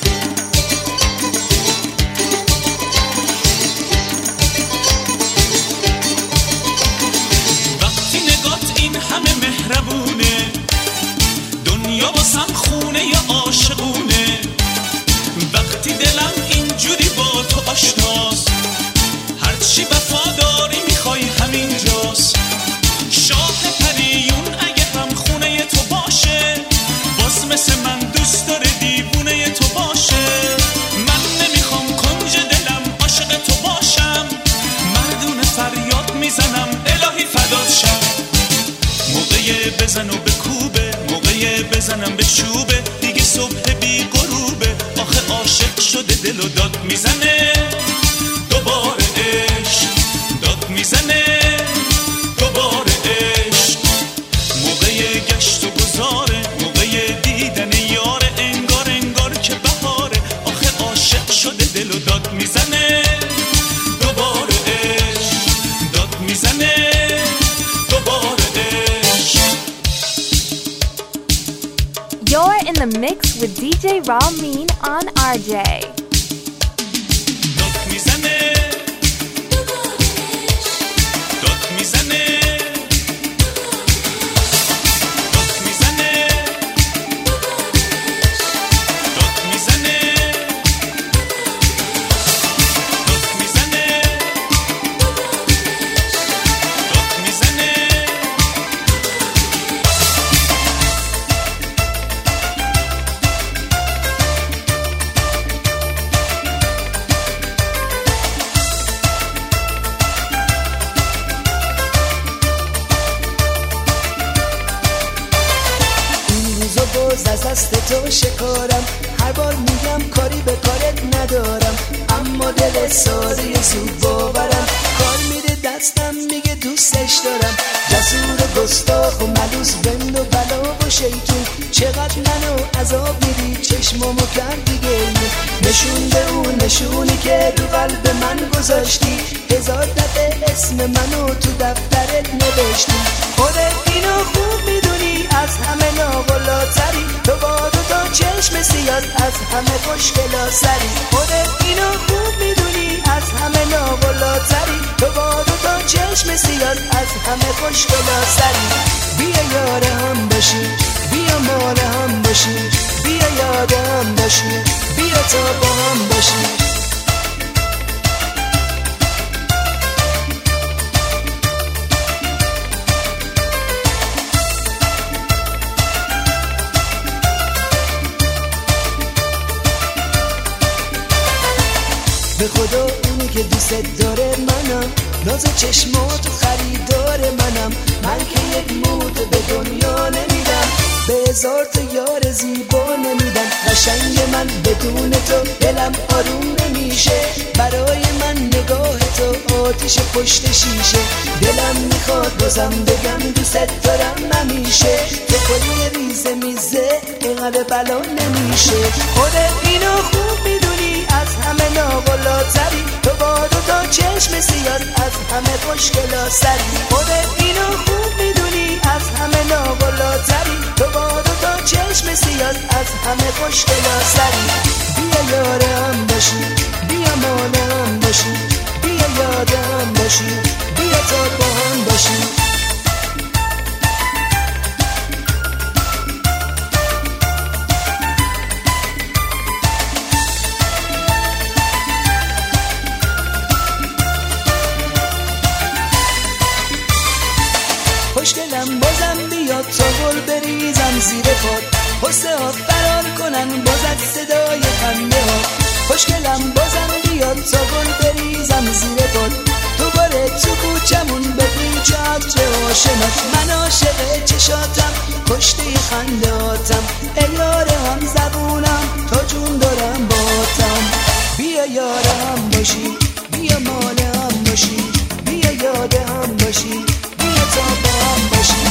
وقتی نگات این همه مهربونه، دنیا واسم خونه یا عاشقونه. وقتی دلم اینجوری با تو آشناست، هرچی وفاداری میخوای همینجاست. شاه پریون اگه هم خونه تو باشه، باز مثل من دوست داره دیوونه تو باشه. من نمیخوام کنج دلم عاشق تو باشم، مردونه فریاد میزنم الهی فدات شم. موقع بزن و به کوبه، موقع بزنم به چوبه، دیگه صبح بی غروبه. آخه عاشق شده دل و داد میزنه، دوباره عشق داد میزنه، دوباره عشق. موقع گشت و گذاره، موقع دیدن یاره، انگار انگار که بهاره. آخه عاشق شده دل و داد میزنه، دوباره عشق داد میزنه، دوباره عشق. You're in the mix with D J Ramin on R J. داد میزنه، داد میزنه، داد میزنه، داد میزنه، داد میزنه، داد میزنه. باز از دست تو شکارم، هر بار میگم کاری به کارت ندارم، اما دل ساده زود باورم. کار میده دستم میگه دوستش دارم، جسور گستاخ و ملوس بند و بلا و شیطون. چقدر منو عذاب میدی چشمامو کردی گریه، نشون به اون نشونی که رو قلب من گذاشتی. هزار دفعه اسم منو تو دفترت نوشتی. خودت اینو خوب میدونی از همه ناقلاتری، تو با دو تا چشم سیاد از همه خوشگلا سری. خودت اینو خوب میدونی از همه ناقلاتری، تو با دو تا چشم سیاد از همه خوشگلا سری. بیا یار هم باشی، بیا مال هم باشی، بیا یاد هم باشی، بیا تا با هم باشی. به خدا اونی که دوست داره منم، ناز چشمات و خریدار منم. من که یک موت به دنیا نمیدم، به هزار تا یار زیبا نمیدم. قشنگ من بدون تو دلم آروم نمیشه، برای من نگاه تو آتیش پشت شیشه. دلم میخواد بازم بگم دوست دارم نمیشه، تو کلی ریزه میزه اینقدر بلا نمیشه. خودت اینو خوب میدونی از همه ناقلاتری، تو با دو تا چشم سیاد از همه خوشگلا سری. خودت اینو خوب میدونی از همه ناقلاتری، تو با دو تا چشم سیاد از همه خوشگلا سری. بیا یار هم باشی، بیا مال هم باشی، بیا یاد هم باشی، بیا تا با هم باشی. خوشگلم بازم بیاد تا گل بریزم زیر پاد، حسه ها فرار کنن بازد صدای خنده ها. خوشگلم بازم بیاد تا گل بریزم زیر پاد، دوباره بره تو کوچمون ببین چه آشناس. من عاشق چشاتم پشت خنداتم، ای یاره هم زبونم تا جون دارم باتم. بیا یارم باشی، بیا مالم باشی، بیا یادم باشی، بیا تا با هم باشی.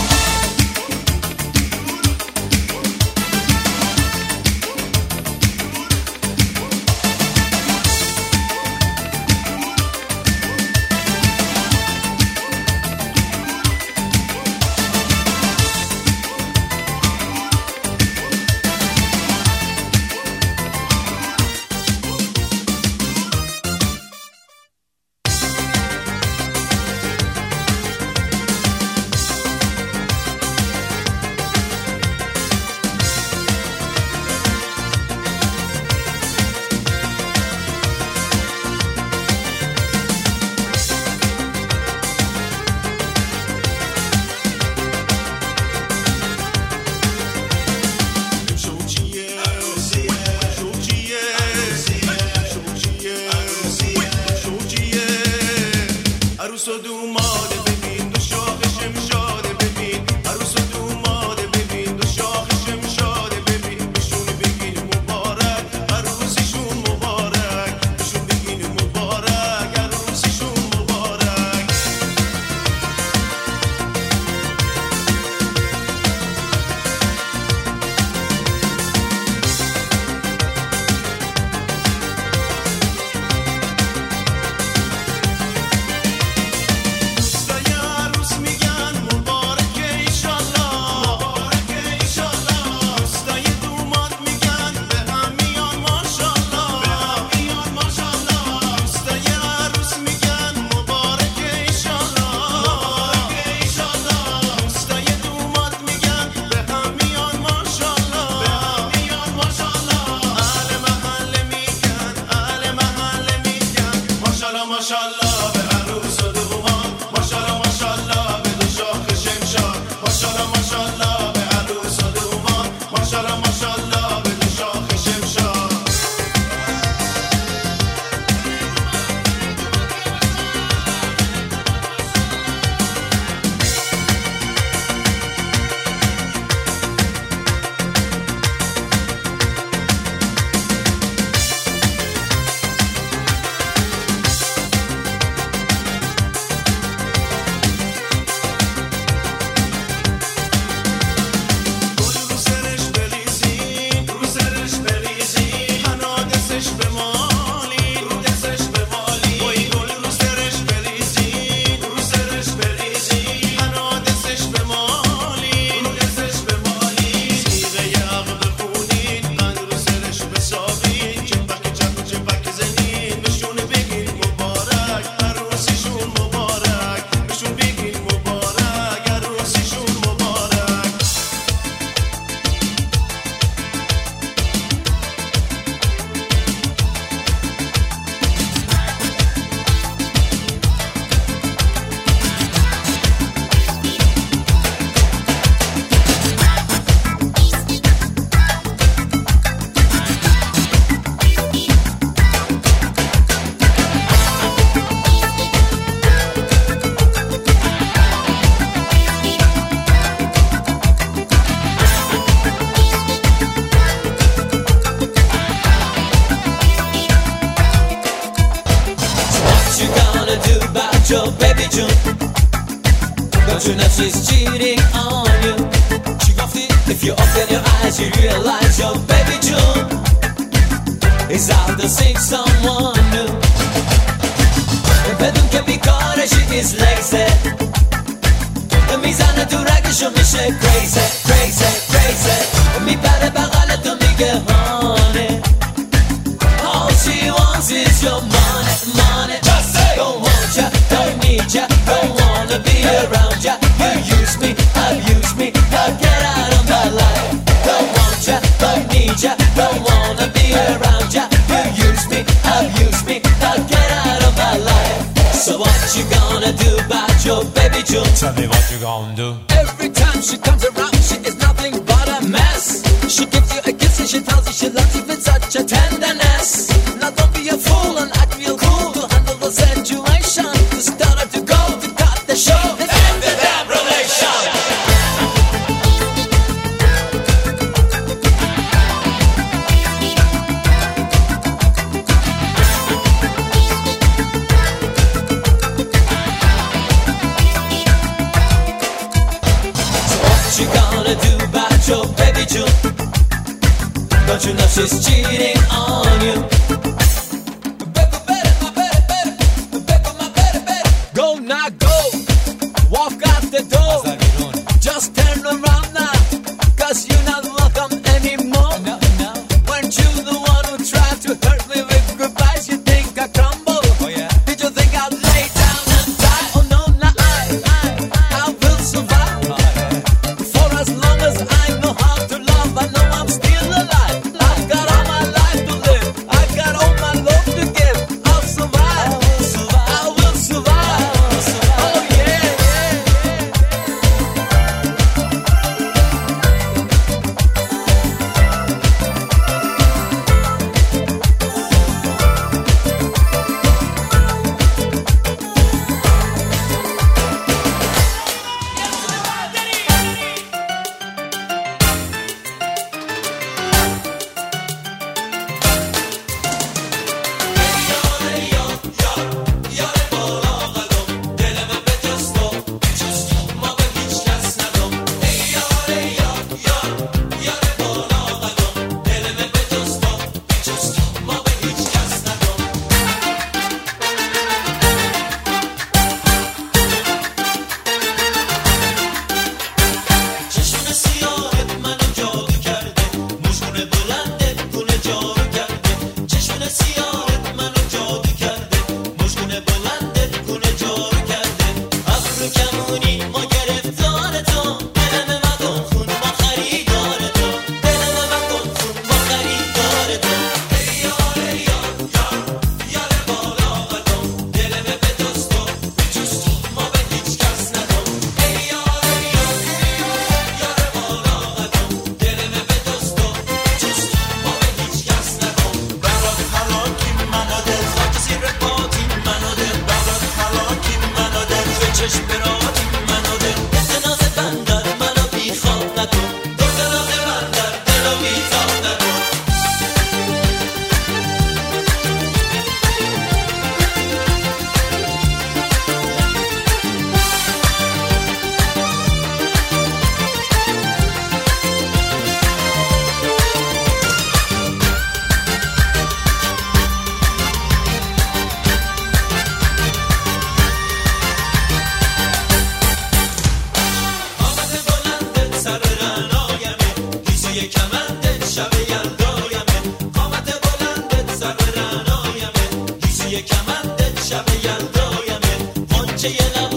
your baby June. Don't you know she's cheating on you? She got it. If you open your eyes, you realize your baby June is out to seek someone new. بدون که بیکاره she is lazy. میزنه تو رگشو میشه crazy crazy crazy. میپره بغل تو میگه honey. All she wants is your money money. Don't want ya, don't need ya, don't wanna be around ya. You use me, abuse me, now get out of my life. Don't want ya, don't need ya, don't wanna be around ya. You use me, abuse me, now get out of my life. So what you gonna do about your baby June? Tell me what you gonna do. Every time she comes around, she is nothing but a mess. She gives you a kiss and she tells you she loves you with such a tenderness. Now don't be a fool and act real cool to handle the situation. To start up to Don't you know she's cheating on you? Go now, go. Walk out the door. Just turn around now, cause you're not welcome anymore. No, no. Weren't you the one who tried to hurt me with goodbyes? You think I crumble? Oh yeah. Did you think I'd lay down and die? Oh no, no, I, I, I will survive. Oh, yeah. For as long as I know how to love, I know I'm still alive. I've got all my life to live. I've got all my love to give. I'll survive. I will survive. I will survive. I will survive. Oh yeah, yeah, کمند شب یلدایمه، غنچه لب